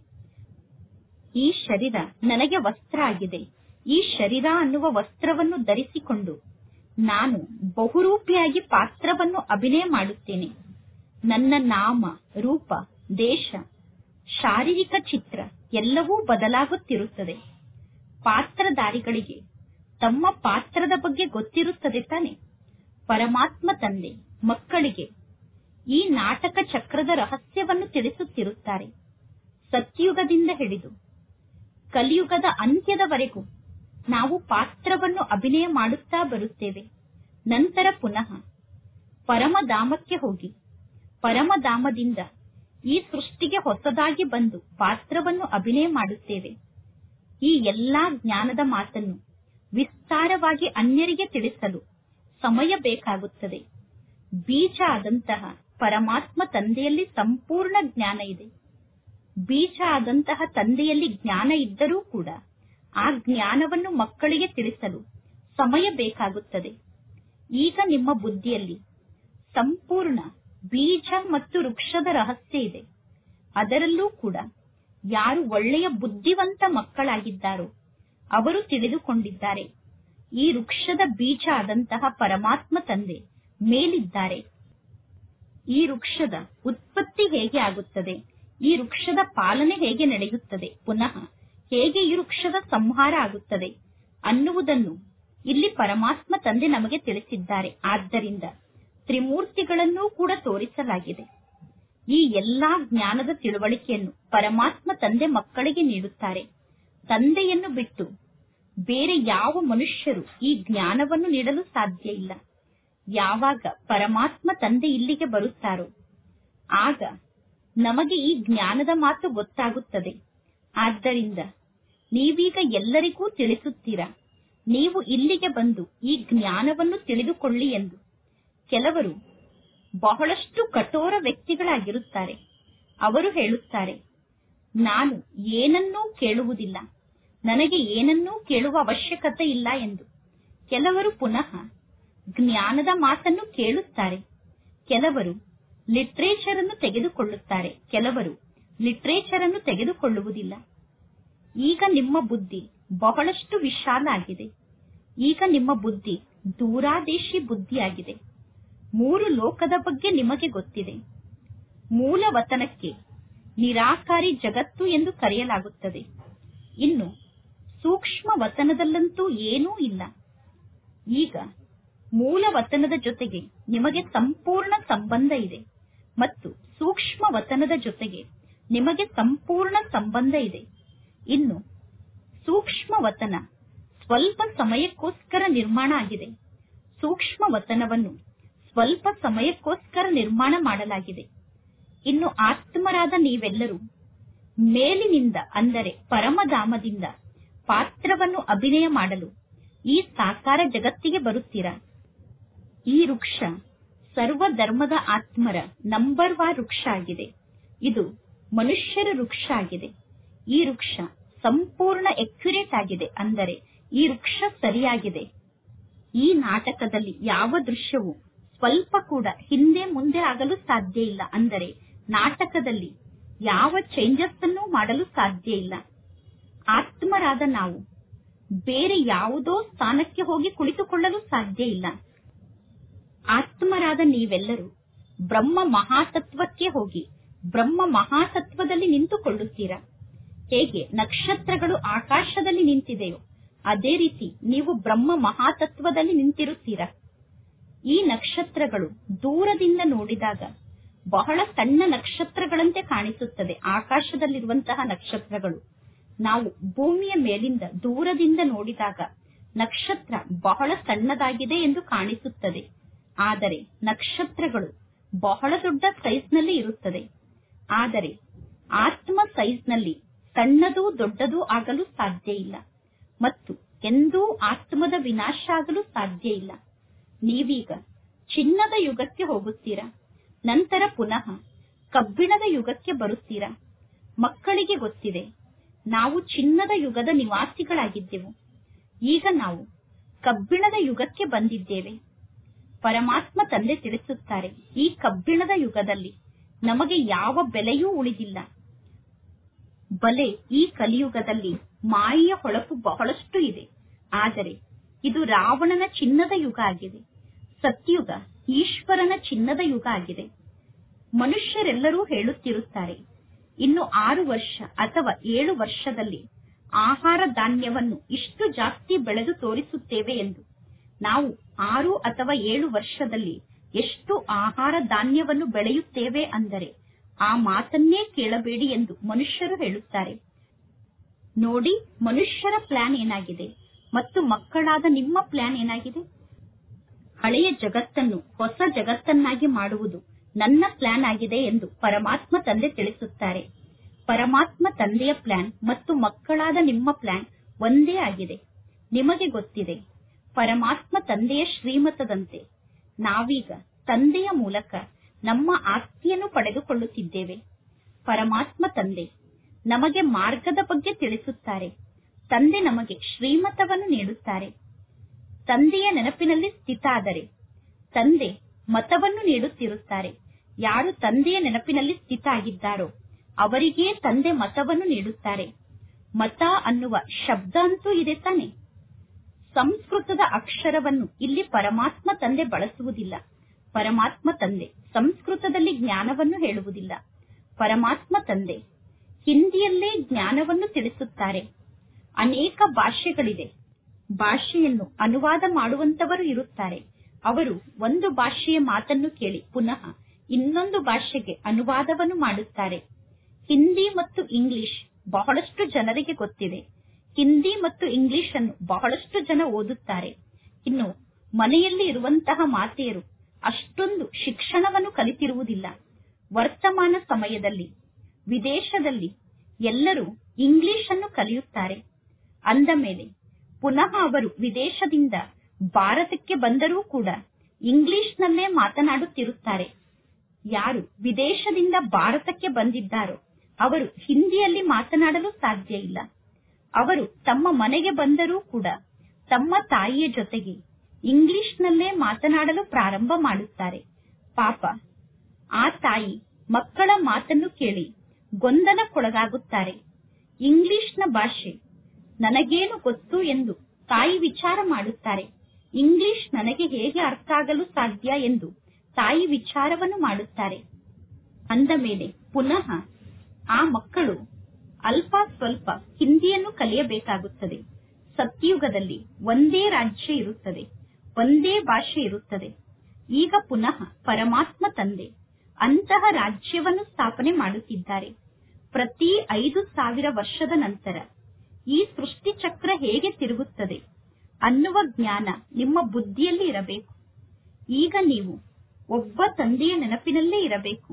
ಈ ಶರೀರ ನನಗೆ ವಸ್ತ್ರ ಆಗಿದೆ. ಈ ಶರೀರ ಅನ್ನುವ ವಸ್ತ್ರವನ್ನು ಧರಿಸಿಕೊಂಡು ನಾನು ಬಹುರೂಪಿಯಾಗಿ ಪಾತ್ರವನ್ನು ಅಭಿನಯ ಮಾಡುತ್ತೇನೆ. ನನ್ನ ನಾಮ, ರೂಪ, ದೇಶ, ಶಾರೀರಿಕ ಚಿತ್ರ ಎಲ್ಲವೂ ಬದಲಾಗುತ್ತಿರುತ್ತದೆ. ಪಾತ್ರಧಾರಿಗಳಿಗೆ ತಮ್ಮ ಪಾತ್ರದ ಬಗ್ಗೆ ಗೊತ್ತಿರುತ್ತದೆ ತಾನೆ. ಪರಮಾತ್ಮ ತಂದೆ ಮಕ್ಕಳಿಗೆ ಈ ನಾಟಕ ಚಕ್ರದ ರಹಸ್ಯವನ್ನು ತಿಳಿಸುತ್ತಿರುತ್ತಾರೆ. ಸತ್ಯುಗದಿಂದ ಹಿಡಿದು ಕಲಿಯುಗದ ಅಂತ್ಯದವರೆಗೂ ನಾವು ಪಾತ್ರವನ್ನು ಅಭಿನಯ ಮಾಡುತ್ತಾ ಬರುತ್ತೇವೆ. ನಂತರ ಪುನಃ ಪರಮಧಾಮಕ್ಕೆ ಹೋಗಿ ಪರಮಧಾಮದಿಂದ ಈ ಸೃಷ್ಟಿಗೆ ಹೊಸದಾಗಿ ಬಂದು ಪಾತ್ರವನ್ನು ಅಭಿನಯ ಮಾಡುತ್ತೇವೆ. ಈ ಎಲ್ಲಾ ಜ್ಞಾನದ ಮಾತನ್ನು ವಿಸ್ತಾರವಾಗಿ ಅನ್ಯರಿಗೆ ತಿಳಿಸಲು ಸಮಯ ಬೇಕಾಗುತ್ತದೆ. ಬೀಜ ಆದಂತಹ ಪರಮಾತ್ಮ ತಂದೆಯಲ್ಲಿ ಸಂಪೂರ್ಣ ಜ್ಞಾನ ಇದೆ. ಬೀಜ ಆದಂತಹ ತಂದೆಯಲ್ಲಿ ಜ್ಞಾನ ಇದ್ದರೂ ಕೂಡ ಆ ಜ್ಞಾನವನ್ನು ಮಕ್ಕಳಿಗೆ ತಿಳಿಸಲು ಸಮಯ ಬೇಕಾಗುತ್ತದೆ. ಈಗ ನಿಮ್ಮ ಬುದ್ಧಿಯಲ್ಲಿ ಸಂಪೂರ್ಣ ಬೀಜ ಮತ್ತು ವೃಕ್ಷದ ರಹಸ್ಯ ಇದೆ. ಅದರಲ್ಲೂ ಕೂಡ ಯಾರು ಒಳ್ಳೆಯ ಬುದ್ಧಿವಂತ ಮಕ್ಕಳಾಗಿದ್ದಾರೋ ಅವರು ತಿಳಿದುಕೊಂಡಿದ್ದಾರೆ, ಈ ವೃಕ್ಷದ ಬೀಜ ಆದಂತಹ ಪರಮಾತ್ಮ ತಂದೆ ಮೇಲಿದ್ದಾರೆ. ಈ ವೃಕ್ಷದ ಉತ್ಪತ್ತಿ ಹೇಗೆ ಆಗುತ್ತದೆ, ಈ ವೃಕ್ಷದ ಪಾಲನೆ ಹೇಗೆ ನಡೆಯುತ್ತದೆ, ಪುನಃ ಹೇಗೆ ಈ ವೃಕ್ಷದ ಸಂಹಾರ ಆಗುತ್ತದೆ ಅನ್ನುವುದನ್ನು ಇಲ್ಲಿ ಪರಮಾತ್ಮ ತಂದೆ ನಮಗೆ ತಿಳಿಸಿದ್ದಾರೆ. ಆದ್ದರಿಂದ ತ್ರಿಮೂರ್ತಿಗಳನ್ನೂ ಕೂಡ ತೋರಿಸಲಾಗಿದೆ. ಈ ಎಲ್ಲಾ ಜ್ಞಾನದ ತಿಳುವಳಿಕೆಯನ್ನು ಪರಮಾತ್ಮ ತಂದೆ ಮಕ್ಕಳಿಗೆ ನೀಡುತ್ತಾರೆ. ತಂದೆಯನ್ನು ಬಿಟ್ಟು ಬೇರೆ ಯಾವ ಮನುಷ್ಯರು ಈ ಜ್ಞಾನವನ್ನು ನೀಡಲು ಸಾಧ್ಯ ಇಲ್ಲ. ಯಾವಾಗ ಪರಮಾತ್ಮ ತಂದೆ ಇಲ್ಲಿಗೆ ಬರುತ್ತಾರೋ ಆಗ ನಮಗೆ ಈ ಜ್ಞಾನದ ಮಾತು ಗೊತ್ತಾಗುತ್ತದೆ. ಆದ್ದರಿಂದ ನೀವೀಗ ಎಲ್ಲರಿಗೂ ತಿಳಿಸುತ್ತೀರಾ, ನೀವು ಇಲ್ಲಿಗೆ ಬಂದು ಈ ಜ್ಞಾನವನ್ನು ತಿಳಿದುಕೊಳ್ಳಿ ಎಂದು. ಕೆಲವರು ಬಹಳಷ್ಟು ಕಠೋರ ವ್ಯಕ್ತಿಗಳಾಗಿರುತ್ತಾರೆ. ಅವರು ಹೇಳುತ್ತಾರೆ, ನಾನು ಏನನ್ನೂ ಕೇಳುವುದಿಲ್ಲ, ನನಗೆ ಏನನ್ನೂ ಕೇಳುವ ಅವಶ್ಯಕತೆ ಇಲ್ಲ ಎಂದು. ಕೆಲವರು ಪುನಃ ಜ್ಞಾನದ ಮಾತನ್ನು ಕೇಳುತ್ತಾರೆ. ಕೆಲವರು ಲಿಟ್ರೇಚರ್ ಅನ್ನು ತೆಗೆದುಕೊಳ್ಳುತ್ತಾರೆ, ಕೆಲವರು ಲಿಟ್ರೇಚರ್ ಅನ್ನು ತೆಗೆದುಕೊಳ್ಳುವುದಿಲ್ಲ. ಈಗ ನಿಮ್ಮ ಬುದ್ಧಿ ಬಹಳಷ್ಟು ವಿಶಾಲ ಆಗಿದೆ. ಈಗ ನಿಮ್ಮ ಬುದ್ಧಿ ದೂರಾದೇಶಿ ಬುದ್ಧಿಯಾಗಿದೆ. ಮೂರು ಲೋಕದ ಬಗ್ಗೆ ನಿಮಗೆ ಗೊತ್ತಿದೆ. ಮೂಲ ವತನಕ್ಕೆ ನಿರಾಕಾರಿ ಜಗತ್ತು ಎಂದು ಕರೆಯಲಾಗುತ್ತದೆ. ಇನ್ನು ಸೂಕ್ಷ್ಮ ವತನದಲ್ಲಂತೂ ಏನೂ ಇಲ್ಲ. ಈಗ ಮೂಲ ವತನದ ಜೊತೆಗೆ ನಿಮಗೆ ಸಂಪೂರ್ಣ ಸಂಬಂಧ ಇದೆ ಮತ್ತು ಸೂಕ್ಷ್ಮ ವತನದ ಜೊತೆಗೆ ನಿಮಗೆ ಸಂಪೂರ್ಣ ಸಂಬಂಧ ಇದೆ. ಇನ್ನು ಸೂಕ್ಷ್ಮ ವತನ ಸ್ವಲ್ಪ ಸಮಯಕ್ಕೋಸ್ಕರ ನಿರ್ಮಾಣ ಆಗಿದೆ. ಸೂಕ್ಷ್ಮ ವತನವನ್ನು ಸ್ವಲ್ಪ ಸಮಯಕ್ಕೋಸ್ಕರ ನಿರ್ಮಾಣ ಮಾಡಲಾಗಿದೆ. ಇನ್ನು ಆತ್ಮರಾದ ನೀವೆಲ್ಲರೂ ಮೇಲಿನಿಂದ ಅಂದರೆ ಪರಮಧಾಮದಿಂದ ಪಾತ್ರವನ್ನು ಅಭಿನಯ ಮಾಡಲು ಈ ಸಾಕಾರ ಜಗತ್ತಿಗೆ ಬರುತ್ತೀರಾ. ಈ ವೃಕ್ಷ ಸರ್ವ ಧರ್ಮದ ಆತ್ಮರ ನಂಬರ್ ವಾರ್ ವೃಕ್ಷ ಆಗಿದೆ. ಇದು ಮನುಷ್ಯರ ವೃಕ್ಷ ಆಗಿದೆ. ಈ ವೃಕ್ಷ ಸಂಪೂರ್ಣ ಎಕ್ಯುರೇಟ್ ಆಗಿದೆ, ಅಂದರೆ ಈ ವೃಕ್ಷ ಸರಿಯಾಗಿದೆ. ಈ ನಾಟಕದಲ್ಲಿ ಯಾವ ದೃಶ್ಯವು ಸ್ವಲ್ಪ ಕೂಡ ಹಿಂದೆ ಮುಂದೆ ಆಗಲು ಸಾಧ್ಯ ಇಲ್ಲ. ಅಂದರೆ ನಾಟಕದಲ್ಲಿ ಯಾವ ಚೇಂಜಸ್ ಅನ್ನು ಮಾಡಲು ಸಾಧ್ಯ ಇಲ್ಲ. ಆತ್ಮರಾದ ನಾವು ಬೇರೆ ಯಾವುದೋ ಸ್ಥಾನಕ್ಕೆ ಹೋಗಿ ಕುಳಿತುಕೊಳ್ಳಲು ಸಾಧ್ಯ ಇಲ್ಲ. ಆತ್ಮರಾದ ನೀವೆಲ್ಲರೂ ಬ್ರಹ್ಮ ಮಹಾತತ್ವಕ್ಕೆ ಹೋಗಿ ಬ್ರಹ್ಮ ಮಹಾತತ್ವದಲ್ಲಿ ನಿಂತುಕೊಳ್ಳುತ್ತೀರಾ. ಹೇಗೆ ನಕ್ಷತ್ರಗಳು ಆಕಾಶದಲ್ಲಿ ನಿಂತಿದೆಯೋ ಅದೇ ರೀತಿ ನೀವು ಬ್ರಹ್ಮ ಮಹಾತತ್ವದಲ್ಲಿ ನಿಂತಿರುತ್ತೀರಾ. ಈ ನಕ್ಷತ್ರಗಳು ದೂರದಿಂದ ನೋಡಿದಾಗ ಬಹಳ ಸಣ್ಣ ನಕ್ಷತ್ರಗಳಂತೆ ಕಾಣಿಸುತ್ತದೆ. ಆಕಾಶದಲ್ಲಿರುವಂತಹ ನಕ್ಷತ್ರಗಳು ನಾವು ಭೂಮಿಯ ಮೇಲಿಂದ ದೂರದಿಂದ ನೋಡಿದಾಗ ನಕ್ಷತ್ರ ಬಹಳ ಸಣ್ಣದಾಗಿದೆ ಎಂದು ಕಾಣಿಸುತ್ತದೆ. ಆದರೆ ನಕ್ಷತ್ರಗಳು ಬಹಳ ದೊಡ್ಡ ಸೈಜ್ನಲ್ಲಿ ಇರುತ್ತದೆ. ಆದರೆ ಆತ್ಮ ಸೈಜ್ನಲ್ಲಿ ಸಣ್ಣದೂ ದೊಡ್ಡದೂ ಆಗಲು ಸಾಧ್ಯ ಇಲ್ಲ ಮತ್ತು ಎಂದೂ ಆತ್ಮದ ವಿನಾಶ ಆಗಲು ಸಾಧ್ಯ ಇಲ್ಲ. ನೀವೀಗ ಚಿನ್ನದ ಯುಗಕ್ಕೆ ಹೋಗುತ್ತೀರಾ, ನಂತರ ಪುನಃ ಕಬ್ಬಿಣದ ಯುಗಕ್ಕೆ ಬರುತ್ತೀರಾ. ಮಕ್ಕಳಿಗೆ ಗೊತ್ತಿದೆ, ನಾವು ಚಿನ್ನದ ಯುಗದ ನಿವಾಸಿಗಳಾಗಿದ್ದೆವು, ಈಗ ನಾವು ಕಬ್ಬಿಣದ ಯುಗಕ್ಕೆ ಬಂದಿದ್ದೇವೆ. ಪರಮಾತ್ಮ ತಂದೆ ತಿಳಿಸುತ್ತಾರೆ, ಈ ಕಬ್ಬಿಣದ ಯುಗದಲ್ಲಿ ನಮಗೆ ಯಾವ ಬೆಲೆಯೂ ಉಳಿದಿಲ್ಲ. ಬಲೆ ಈ ಕಲಿಯುಗದಲ್ಲಿ ಮಾಯೆಯ ಹೊಳಪು ಬಹಳಷ್ಟು ಇದೆ. ಆದರೆ ಇದು ರಾವಣನ ಚಿನ್ನದ ಯುಗ ಆಗಿದೆ. ಸತ್ಯುಗ ಈಶ್ವರನ ಚಿನ್ನದ ಯುಗ ಆಗಿದೆ. ಮನುಷ್ಯರೆಲ್ಲರೂ ಹೇಳುತ್ತಿರುತ್ತಾರೆ, ಇನ್ನು ಆರು ವರ್ಷ ಅಥವಾ ಏಳು ವರ್ಷದಲ್ಲಿ ಆಹಾರ ಧಾನ್ಯವನ್ನು ಇಷ್ಟು ಜಾಸ್ತಿ ಬೆಳೆದು ತೋರಿಸುತ್ತೇವೆ ಎಂದು. ನಾವು ಆರು ಅಥವಾ ಏಳು ವರ್ಷದಲ್ಲಿ ಎಷ್ಟು ಆಹಾರ ಧಾನ್ಯವನ್ನು ಬೆಳೆಯುತ್ತೇವೆ ಅಂದರೆ ಆ ಮಾತನ್ನೇ ಕೇಳಬೇಡಿ ಎಂದು ಮನುಷ್ಯರು ಹೇಳುತ್ತಾರೆ. ನೋಡಿ, ಮನುಷ್ಯರ ಪ್ಲಾನ್ ಏನಾಗಿದೆ ಮತ್ತು ಮಕ್ಕಳಾದ ನಿಮ್ಮ ಪ್ಲಾನ್ ಏನಾಗಿದೆ. ಹಳೆಯ ಜಗತ್ತನ್ನು ಹೊಸ ಜಗತ್ತನ್ನಾಗಿ ಮಾಡುವುದು ನನ್ನ ಪ್ಲಾನ್ ಆಗಿದೆ ಎಂದು ಪರಮಾತ್ಮ ತಂದೆ ತಿಳಿಸುತ್ತಾರೆ. ಪರಮಾತ್ಮ ತಂದೆಯ ಪ್ಲಾನ್ ಮತ್ತು ಮಕ್ಕಳಾದ ನಿಮ್ಮ ಪ್ಲಾನ್ ಒಂದೇ ಆಗಿದೆ. ನಿಮಗೆ ಗೊತ್ತಿದೆ, ಪರಮಾತ್ಮ ತಂದೆಯ ಶ್ರೀಮತದಂತೆ ನಾವೀಗ ತಂದೆಯ ಮೂಲಕ ನಮ್ಮ ಆಸ್ತಿಯನ್ನು ಪಡೆದುಕೊಳ್ಳುತ್ತಿದ್ದೇವೆ. ಪರಮಾತ್ಮ ತಂದೆ ನಮಗೆ ಮಾರ್ಗದ ಬಗ್ಗೆ ತಿಳಿಸುತ್ತಾರೆ. ತಂದೆ ನಮಗೆ ಶ್ರೀಮತವನ್ನು ನೀಡುತ್ತಾರೆ. ತಂದೆಯ ನೆನಪಿನಲ್ಲಿ ಸ್ಥಿತ ಆದರೆ ತಂದೆ ಮತವನ್ನು ನೀಡುತ್ತಿರುತ್ತಾರೆ. ಯಾರು ತಂದೆಯ ನೆನಪಿನಲ್ಲಿ ಸ್ಥಿತ ಆಗಿದ್ದಾರೋ ಅವರಿಗೇ ತಂದೆ ಮತವನ್ನು ನೀಡುತ್ತಾರೆ. ಮತ ಅನ್ನುವ ಶಬ್ದ ಅಂತೂ ಇದೆ ತಾನೆ. ಸಂಸ್ಕೃತದ ಅಕ್ಷರವನ್ನು ಇಲ್ಲಿ ಪರಮಾತ್ಮ ತಂದೆ ಬಳಸುವುದಿಲ್ಲ. ಪರಮಾತ್ಮ ತಂದೆ ಸಂಸ್ಕೃತದಲ್ಲಿ ಜ್ಞಾನವನ್ನು ಹೇಳುವುದಿಲ್ಲ. ಪರಮಾತ್ಮ ತಂದೆ ಹಿಂದಿಯಲ್ಲೇ ಜ್ಞಾನವನ್ನು ತಿಳಿಸುತ್ತಾರೆ. ಅನೇಕ ಭಾಷೆಗಳಿದೆ. ಭಾಷೆಯನ್ನು ಅನುವಾದ ಮಾಡುವಂತವರು ಇರುತ್ತಾರೆ. ಅವರು ಒಂದು ಭಾಷೆಯ ಮಾತನ್ನು ಕೇಳಿ ಪುನಃ ಇನ್ನೊಂದು ಭಾಷೆಗೆ ಅನುವಾದವನ್ನು ಮಾಡುತ್ತಾರೆ. ಹಿಂದಿ ಮತ್ತು ಇಂಗ್ಲಿಷ್ ಬಹಳಷ್ಟು ಜನರಿಗೆ ಗೊತ್ತಿದೆ. ಹಿಂದಿ ಮತ್ತು ಇಂಗ್ಲಿಷ್ ಅನ್ನು ಬಹಳಷ್ಟು ಜನ ಓದುತ್ತಾರೆ. ಇನ್ನು ಮನೆಯಲ್ಲಿ ಇರುವಂತಹ ಮಾತೆಯರು ಅಷ್ಟೊಂದು ಶಿಕ್ಷಣವನ್ನು ಕಲಿತಿರುವುದಿಲ್ಲ. ವರ್ತಮಾನ ಸಮಯದಲ್ಲಿ ವಿದೇಶದಲ್ಲಿ ಎಲ್ಲರೂ ಇಂಗ್ಲಿಷ್ ಅನ್ನು ಕಲಿಯುತ್ತಾರೆ. ಅಂದ ಮೇಲೆ ಪುನಃ ಅವರು ವಿದೇಶದಿಂದ ಭಾರತಕ್ಕೆ ಬಂದರೂ ಕೂಡ ಇಂಗ್ಲಿಷ್ನಲ್ಲೇ ಮಾತನಾಡುತ್ತಿರುತ್ತಾರೆ. ಯಾರು ವಿದೇಶದಿಂದ ಭಾರತಕ್ಕೆ ಬಂದಿದ್ದಾರೋ ಅವರು ಹಿಂದಿಯಲ್ಲಿ ಮಾತನಾಡಲು ಸಾಧ್ಯ ಇಲ್ಲ. ಅವರು ತಮ್ಮ ಮನೆಗೆ ಬಂದರೂ ಕೂಡ ತಮ್ಮ ತಾಯಿಯ ಜೊತೆಗೆ ಇಂಗ್ಲಿಷ್ನಲ್ಲೇ ಮಾತನಾಡಲು ಪ್ರಾರಂಭ ಮಾಡುತ್ತಾರೆ. ಪಾಪ ಆ ತಾಯಿ ಮಕ್ಕಳ ಮಾತನ್ನು ಕೇಳಿ ಗೊಂದಲಕ್ಕೊಳಗಾಗುತ್ತಾರೆ. ಇಂಗ್ಲಿಷ್ನ ಭಾಷೆ ನನಗೇನು ಗೊತ್ತು ಎಂದು ತಾಯಿ ವಿಚಾರ ಮಾಡುತ್ತಾರೆ. ಇಂಗ್ಲಿಷ್ ನನಗೆ ಹೇಗೆ ಅರ್ಥ ಆಗಲು ಸಾಧ್ಯ ಎಂದು ತಾಯಿ ವಿಚಾರವನ್ನು ಮಾಡುತ್ತಾರೆ. ಅಂದ ಮೇಲೆ ಪುನಃ ಆ ಮಕ್ಕಳು ಅಲ್ಪ ಸ್ವಲ್ಪ ಹಿಂದಿಯನ್ನು ಕಲಿಯಬೇಕಾಗುತ್ತದೆ. ಸತ್ಯುಗದಲ್ಲಿ ಒಂದೇ ರಾಜ್ಯ ಇರುತ್ತದೆ, ಒಂದೇ ಭಾಷೆ ಇರುತ್ತದೆ. ಈಗ ಪುನಃ ಪರಮಾತ್ಮ ತಂದೆ ಅಂತಹ ರಾಜ್ಯವನ್ನು ಸ್ಥಾಪನೆ ಮಾಡುತ್ತಿದ್ದಾರೆ. ಪ್ರತಿ ಐದು ಸಾವಿರ ವರ್ಷದ ನಂತರ ಈ ಸೃಷ್ಟಿ ಚಕ್ರ ಹೇಗೆ ತಿರುಗುತ್ತದೆ ಅನ್ನುವ ಜ್ಞಾನ ನಿಮ್ಮ ಬುದ್ಧಿಯಲ್ಲಿ ಇರಬೇಕು. ಈಗ ನೀವು ಒಬ್ಬ ತಂದೆಯ ನೆನಪಿನಲ್ಲೇ ಇರಬೇಕು.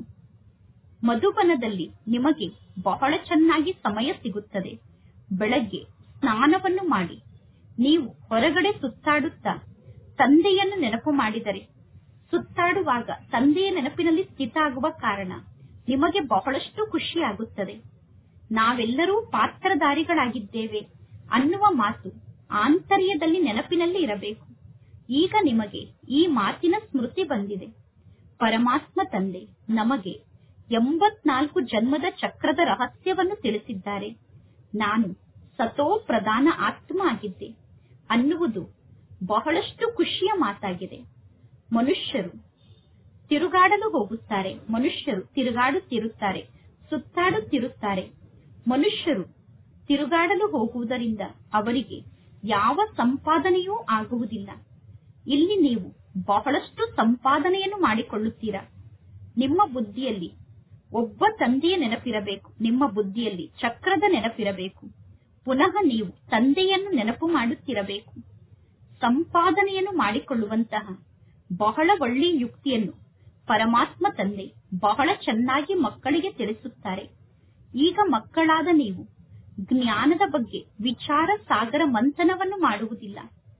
ಮಧುಬನದಲ್ಲಿ ನಿಮಗೆ ಬಹಳ ಚೆನ್ನಾಗಿ ಸಮಯ ಸಿಗುತ್ತದೆ. ಬೆಳಗ್ಗೆ ಸ್ನಾನವನ್ನು ಮಾಡಿ ನೀವು ಹೊರಗಡೆ ಸುತ್ತಾಡುತ್ತಾ ತಂದೆಯನ್ನು ನೆನಪು ಮಾಡಿದರೆ, ಸುತ್ತಾಡುವಾಗ ತಂದೆಯ ನೆನಪಿನಲ್ಲಿ ಸ್ಥಿತ ಆಗುವ ಕಾರಣ ನಿಮಗೆ ಬಹಳಷ್ಟು ಖುಷಿಯಾಗುತ್ತದೆ. ನಾವೆಲ್ಲರೂ ಪಾತ್ರಧಾರಿಗಳಾಗಿದ್ದೇವೆ ಅನ್ನುವ ಮಾತು ಆಂತರ್ಯದಲ್ಲಿ ನೆನಪಿನಲ್ಲಿ ಇರಬೇಕು. ಈಗ ನಿಮಗೆ ಈ ಮಾತಿನ ಸ್ಮೃತಿ ಬಂದಿದೆ. ಪರಮಾತ್ಮ ತಂದೆ ನಮಗೆ ಎಂಬತ್ನಾಲ್ಕು ಜನ್ಮದ ಚಕ್ರದ ರಹಸ್ಯವನ್ನು ತಿಳಿಸಿದ್ದಾರೆ. ನಾನು ಸತೋ ಪ್ರಧಾನ ಆತ್ಮ ಆಗಿದ್ದೆ ಅನ್ನುವುದು ಬಹಳಷ್ಟು ಖುಷಿಯ ಮಾತಾಗಿದೆ. ಮನುಷ್ಯರು ತಿರುಗಾಡಲು ಹೋಗುತ್ತಾರೆ, ಮನುಷ್ಯರು ತಿರುಗಾಡುತ್ತಿರುತ್ತಾರೆ, ಸುತ್ತಾಡುತ್ತಿರುತ್ತಾರೆ. ಮನುಷ್ಯರು ತಿರುಗಾಡಲು ಹೋಗುವುದರಿಂದ ಅವರಿಗೆ ಯಾವ ಸಂಪಾದನೆಯೂ ಆಗುವುದಿಲ್ಲ. ಇಲ್ಲಿ ನೀವು ಬಹಳಷ್ಟು ಸಂಪಾದನೆಯನ್ನು ಮಾಡಿಕೊಳ್ಳುತ್ತೀರಾ. ನಿಮ್ಮ ಬುದ್ಧಿಯಲ್ಲಿ ಒಬ್ಬ ತಂದೆಯ ನೆನಪಿರಬೇಕು, ನಿಮ್ಮ ಬುದ್ಧಿಯಲ್ಲಿ ಚಕ್ರದ ನೆನಪಿರಬೇಕು. ಪುನಃ ನೀವು ತಂದೆಯನ್ನು ನೆನಪು ಮಾಡುತ್ತಿರಬೇಕು. ಸಂಪಾದನೆಯನ್ನು ಮಾಡಿಕೊಳ್ಳುವಂತಹ ಬಹಳ ಒಳ್ಳೆಯ ಯುಕ್ತಿಯನ್ನು ಪರಮಾತ್ಮ ತಂದೆ ಬಹಳ ಚೆನ್ನಾಗಿ ಮಕ್ಕಳಿಗೆ ತಿಳಿಸುತ್ತಾರೆ. ಈಗ ಮಕ್ಕಳಾದ ನೀವು ಜ್ಞಾನದ ಬಗ್ಗೆ ವಿಚಾರ ಸಾಗರ ಮಂಥನವನ್ನು ಮಾಡುವುದಿಲ್ಲ.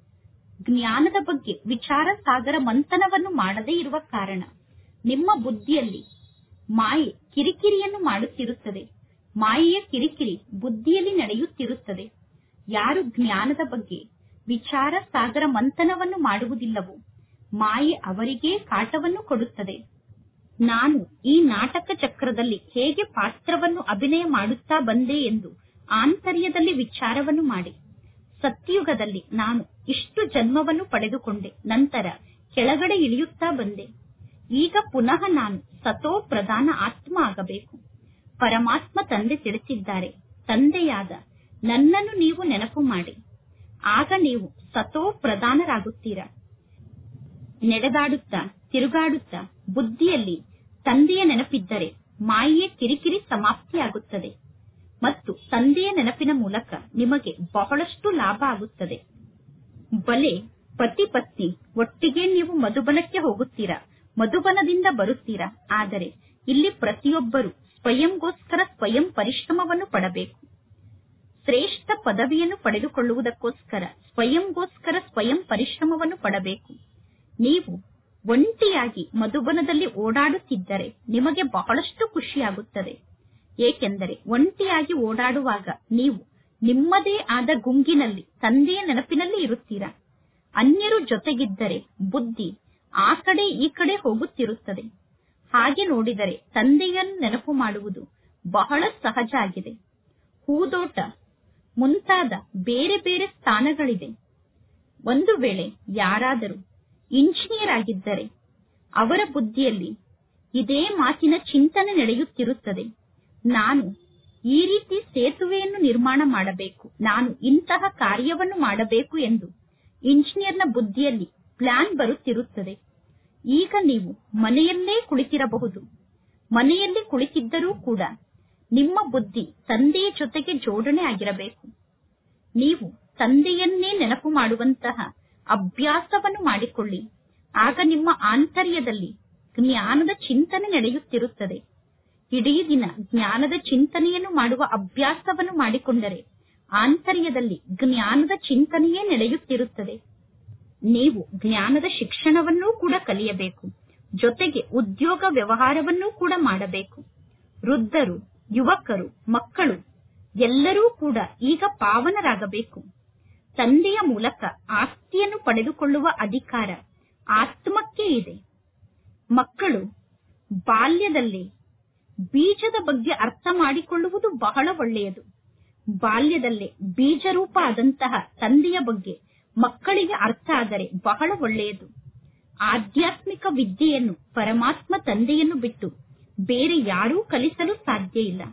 ಜ್ಞಾನದ ಬಗ್ಗೆ ವಿಚಾರ ಸಾಗರ ಮಂಥನವನ್ನು ಮಾಡದೇ ಇರುವ ಕಾರಣ ನಿಮ್ಮ ಬುದ್ಧಿಯಲ್ಲಿ ಮಾಯೆ ಕಿರಿಕಿರಿಯನ್ನು ಮಾಡುತ್ತಿರುತ್ತದೆ. ಮಾಯೆಯ ಕಿರಿಕಿರಿ ಬುದ್ಧಿಯಲ್ಲಿ ನಡೆಯುತ್ತಿರುತ್ತದೆ. ಯಾರು ಜ್ಞಾನದ ಬಗ್ಗೆ ವಿಚಾರ ಸಾಗರ ಮಂಥನವನ್ನು ಮಾಡುವುದಿಲ್ಲವೋ ಮಾಯೆ ಅವರಿಗೇ ಕಾಟವನ್ನು ಕೊಡುತ್ತದೆ. ನಾನು ಈ ನಾಟಕ ಚಕ್ರದಲ್ಲಿ ಹೇಗೆ ಪಾತ್ರವನ್ನು ಅಭಿನಯ ಮಾಡುತ್ತಾ ಬಂದೆ ಎಂದು ಆಂತರ್ಯದಲ್ಲಿ ವಿಚಾರವನ್ನು ಮಾಡಿ. ಸತ್ಯುಗದಲ್ಲಿ ನಾನು ಇಷ್ಟು ಜನ್ಮವನ್ನು ಪಡೆದುಕೊಂಡೆ, ನಂತರ ಕೆಳಗಡೆ ಇಳಿಯುತ್ತಾ ಬಂದೆ. ಈಗ ಪುನಃ ನಾನು ಸತೋ ಪ್ರಧಾನ ಆತ್ಮ ಆಗಬೇಕು. ಪರಮಾತ್ಮ ತಂದೆ ತಿಳಿಸಿದ್ದಾರೆ, ತಂದೆಯಾದ ನನ್ನನ್ನು ನೀವು ನೆನಪು ಮಾಡಿ, ಆಗ ನೀವು ಸತೋ ಪ್ರಧಾನರಾಗುತ್ತೀರಾ. ನಡೆದಾಡುತ್ತಾ ತಿರುಗಾಡುತ್ತಾ ಬುದ್ಧಿಯಲ್ಲಿ ತಂದೆಯ ನೆನಪಿದ್ದರೆ ಮಾಯೆಯ ಕಿರಿಕಿರಿ ಸಮಾಪ್ತಿಯಾಗುತ್ತದೆ ಮತ್ತು ತಂದೆಯ ನೆನಪಿನ ಮೂಲಕ ನಿಮಗೆ ಬಹಳಷ್ಟು ಲಾಭ ಆಗುತ್ತದೆ. ಬಲೆ ಪತಿ ಪತ್ನಿ ಒಟ್ಟಿಗೆ ನೀವು ಮಧುಬನಕ್ಕೆ ಹೋಗುತ್ತೀರಾ, ಮಧುಬನದಿಂದ ಬರುತ್ತೀರಾ. ಆದರೆ ಇಲ್ಲಿ ಪ್ರತಿಯೊಬ್ಬರು ಸ್ವಯಂಗೋಸ್ಕರ ಸ್ವಯಂ ಪರಿಶ್ರಮವನ್ನು ಪಡಬೇಕು. ಶ್ರೇಷ್ಠ ಪದವಿಯನ್ನು ಪಡೆದುಕೊಳ್ಳುವುದಕ್ಕೋಸ್ಕರ ಸ್ವಯಂಗೋಸ್ಕರ ಸ್ವಯಂ ಪರಿಶ್ರಮವನ್ನು ಪಡಬೇಕು. ನೀವು ಒಂಟಿಯಾಗಿ ಮಧುಬನದಲ್ಲಿ ಓಡಾಡುತ್ತಿದ್ದರೆ ನಿಮಗೆ ಬಹಳಷ್ಟು ಖುಷಿಯಾಗುತ್ತದೆ. ಏಕೆಂದರೆ ಒಂಟಿಯಾಗಿ ಓಡಾಡುವಾಗ ನೀವು ನಿಮ್ಮದೇ ಆದ ಗುಂಗಿನಲ್ಲಿ ತಂದೆಯ ನೆನಪಿನಲ್ಲಿ ಇರುತ್ತೀರಾ. ಅನ್ಯರು ಜೊತೆಗಿದ್ದರೆ ಬುದ್ಧಿ ಆ ಕಡೆ ಈ ಕಡೆ ಹೋಗುತ್ತಿರುತ್ತದೆ. ಹಾಗೆ ನೋಡಿದರೆ ತಂದೆಯನ್ನು ನೆನಪು ಮಾಡುವುದು ಬಹಳ ಸಹಜ ಆಗಿದೆ. ಹೂದೋಟ ಮುಂತಾದ ಬೇರೆ ಬೇರೆ ಸ್ಥಾನಗಳಿದೆ. ಒಂದು ವೇಳೆ ಯಾರಾದರೂ ಇಂಜಿನಿಯರ್ ಆಗಿದ್ದರೆ ಅವರ ಬುದ್ಧಿಯಲ್ಲಿ ಇದೇ ಮಾತಿನ ಚಿಂತನೆ ನಡೆಯುತ್ತಿರುತ್ತದೆ. ನಾನು ಈ ರೀತಿ ಸೇತುವೆಯನ್ನು ನಿರ್ಮಾಣ ಮಾಡಬೇಕು, ನಾನು ಇಂತಹ ಕಾರ್ಯವನ್ನು ಮಾಡಬೇಕು ಎಂದು ಇಂಜಿನಿಯರ್ನ ಬುದ್ಧಿಯಲ್ಲಿ ಪ್ಲಾನ್ ಬರುತ್ತಿರುತ್ತದೆ. ಈಗ ನೀವು ಮನೆಯಲ್ಲೇ ಕುಳಿತಿರಬಹುದು. ಮನೆಯಲ್ಲಿ ಕುಳಿತಿದ್ದರೂ ಕೂಡ ನಿಮ್ಮ ಬುದ್ಧಿ ತಂದೆಯ ಜೊತೆಗೆ ಜೋಡಣೆ ಆಗಿರಬೇಕು. ನೀವು ತಂದೆಯನ್ನೇ ನೆನಪು ಮಾಡುವಂತಹ ಅಭ್ಯಾಸವನ್ನು ಮಾಡಿಕೊಳ್ಳಿ. ಆಗ ನಿಮ್ಮ ಆಂತರ್ಯದಲ್ಲಿ ಜ್ಞಾನದ ಚಿಂತನೆ ನಡೆಯುತ್ತಿರುತ್ತದೆ. ಇಡೀ ದಿನ ಜ್ಞಾನದ ಚಿಂತನೆಯನ್ನು ಮಾಡುವ ಅಭ್ಯಾಸವನ್ನು ಮಾಡಿಕೊಂಡರೆ ಆಂತರ್ಯದಲ್ಲಿ ಜ್ಞಾನದ ಚಿಂತನೆಯೇ ನಡೆಯುತ್ತಿರುತ್ತದೆ. ನೀವು ಜ್ಞಾನದ ಶಿಕ್ಷಣವನ್ನೂ ಕೂಡ ಕಲಿಯಬೇಕು, ಜೊತೆಗೆ ಉದ್ಯೋಗ ವ್ಯವಹಾರವನ್ನೂ ಕೂಡ ಮಾಡಬೇಕು. ವೃದ್ಧರು, ಯುವಕರು, ಮಕ್ಕಳು ಎಲ್ಲರೂ ಕೂಡ ಈಗ ಪಾವನರಾಗಬೇಕು. ತಂದೆಯ ಮೂಲಕ ಆಸ್ತಿಯನ್ನು ಪಡೆದುಕೊಳ್ಳುವ ಅಧಿಕಾರ ಆತ್ಮಕ್ಕೆ ಇದೆ. ಮಕ್ಕಳು ಬಾಲ್ಯದಲ್ಲಿ ಬೀಜದ ಬಗ್ಗೆ ಅರ್ಥ ಮಾಡಿಕೊಳ್ಳುವುದು ಬಹಳ ಒಳ್ಳೆಯದು. ಬಾಲ್ಯದಲ್ಲೇ ಬೀಜರೂಪ ಆದಂತಹ ತಂದೆಯ ಬಗ್ಗೆ ಮಕ್ಕಳಿಗೆ ಅರ್ಥ ಆದರೆ ಬಹಳ ಒಳ್ಳೆಯದು. ಆಧ್ಯಾತ್ಮಿಕ ವಿದ್ಯೆಯನ್ನು ಪರಮಾತ್ಮ ತಂದೆಯನ್ನು ಬಿಟ್ಟು ಬೇರೆ ಯಾರೂ ಕಲಿಸಲು ಸಾಧ್ಯ ಇಲ್ಲ.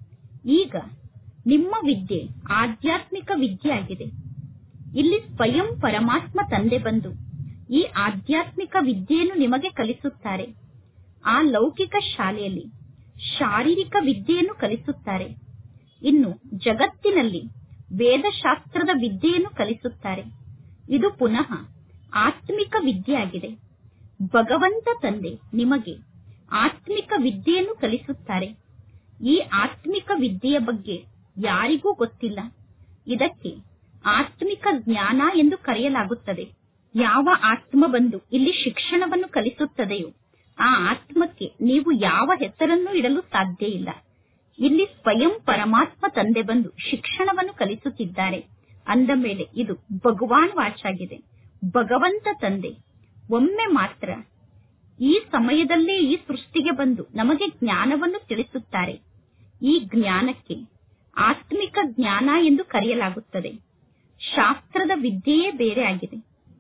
ಈಗ ನಿಮ್ಮ ವಿದ್ಯೆ ಆಧ್ಯಾತ್ಮಿಕ ವಿದ್ಯೆ ಆಗಿದೆ. ಇಲ್ಲಿ ಸ್ವಯಂ ಪರಮಾತ್ಮ ತಂದೆ ಬಂದು ಈ ಆಧ್ಯಾತ್ಮಿಕ ವಿದ್ಯೆಯನ್ನು ನಿಮಗೆ ಕಲಿಸುತ್ತಾರೆ. ಆ ಲೌಕಿಕ ಶಾಲೆಯಲ್ಲಿ ಶಾರೀರಿಕ ವಿದ್ಯೆಯನ್ನು ಕಲಿಸುತ್ತಾರೆ. ಇನ್ನು ಜಗತ್ತಿನಲ್ಲಿ ವೇದಶಾಸ್ತ್ರದ ವಿದ್ಯೆಯನ್ನು ಕಲಿಸುತ್ತಾರೆ. ಇದು ಪುನಃ ಆತ್ಮಿಕ ವಿದ್ಯೆ ಆಗಿದೆ. ಭಗವಂತ ತಂದೆ ನಿಮಗೆ ಆತ್ಮಿಕ ವಿದ್ಯೆಯನ್ನು ಕಲಿಸುತ್ತಾರೆ. ಈ ಆತ್ಮಿಕ ವಿದ್ಯೆಯ ಬಗ್ಗೆ ಯಾರಿಗೂ ಗೊತ್ತಿಲ್ಲ. ಇದಕ್ಕೆ ಆತ್ಮಿಕ ಜ್ಞಾನ ಎಂದು ಕರೆಯಲಾಗುತ್ತದೆ. ಯಾವ ಆತ್ಮ ಬಂದು ಇಲ್ಲಿ ಶಿಕ್ಷಣವನ್ನು ಕಲಿಸುತ್ತದೆಯೋ ಆ ಆತ್ಮಕ್ಕೆ ನೀವು ಯಾವ ಹೆಸರನ್ನು ಇಡಲು ಸಾಧ್ಯ ಇಲ್ಲ. ಇಲ್ಲಿ ಸ್ವಯಂ ಪರಮಾತ್ಮ ತಂದೆ ಬಂದು ಶಿಕ್ಷಣವನ್ನು ಕಲಿಸುತ್ತಿದ್ದಾರೆ. ಅಂದ ಮೇಲೆ ಇದು ಭಗವಾನ್ ವಾಚಾಗಿದೆ. ಭಗವಂತ ತಂದೆ ಒಮ್ಮೆ ಮಾತ್ರ ಈ ಸಮಯದಲ್ಲೇ ಈ ಸೃಷ್ಟಿಗೆ ಬಂದು ನಮಗೆ ಜ್ಞಾನವನ್ನು ತಿಳಿಸುತ್ತಾರೆ. ಈ ಜ್ಞಾನಕ್ಕೆ ಆತ್ಮಿಕ ಜ್ಞಾನ ಎಂದು ಕರೆಯಲಾಗುತ್ತದೆ. ಶಾಸ್ತ್ರದ ವಿದ್ಯೆಯೇ ಬೇರೆ ಆಗಿದೆ.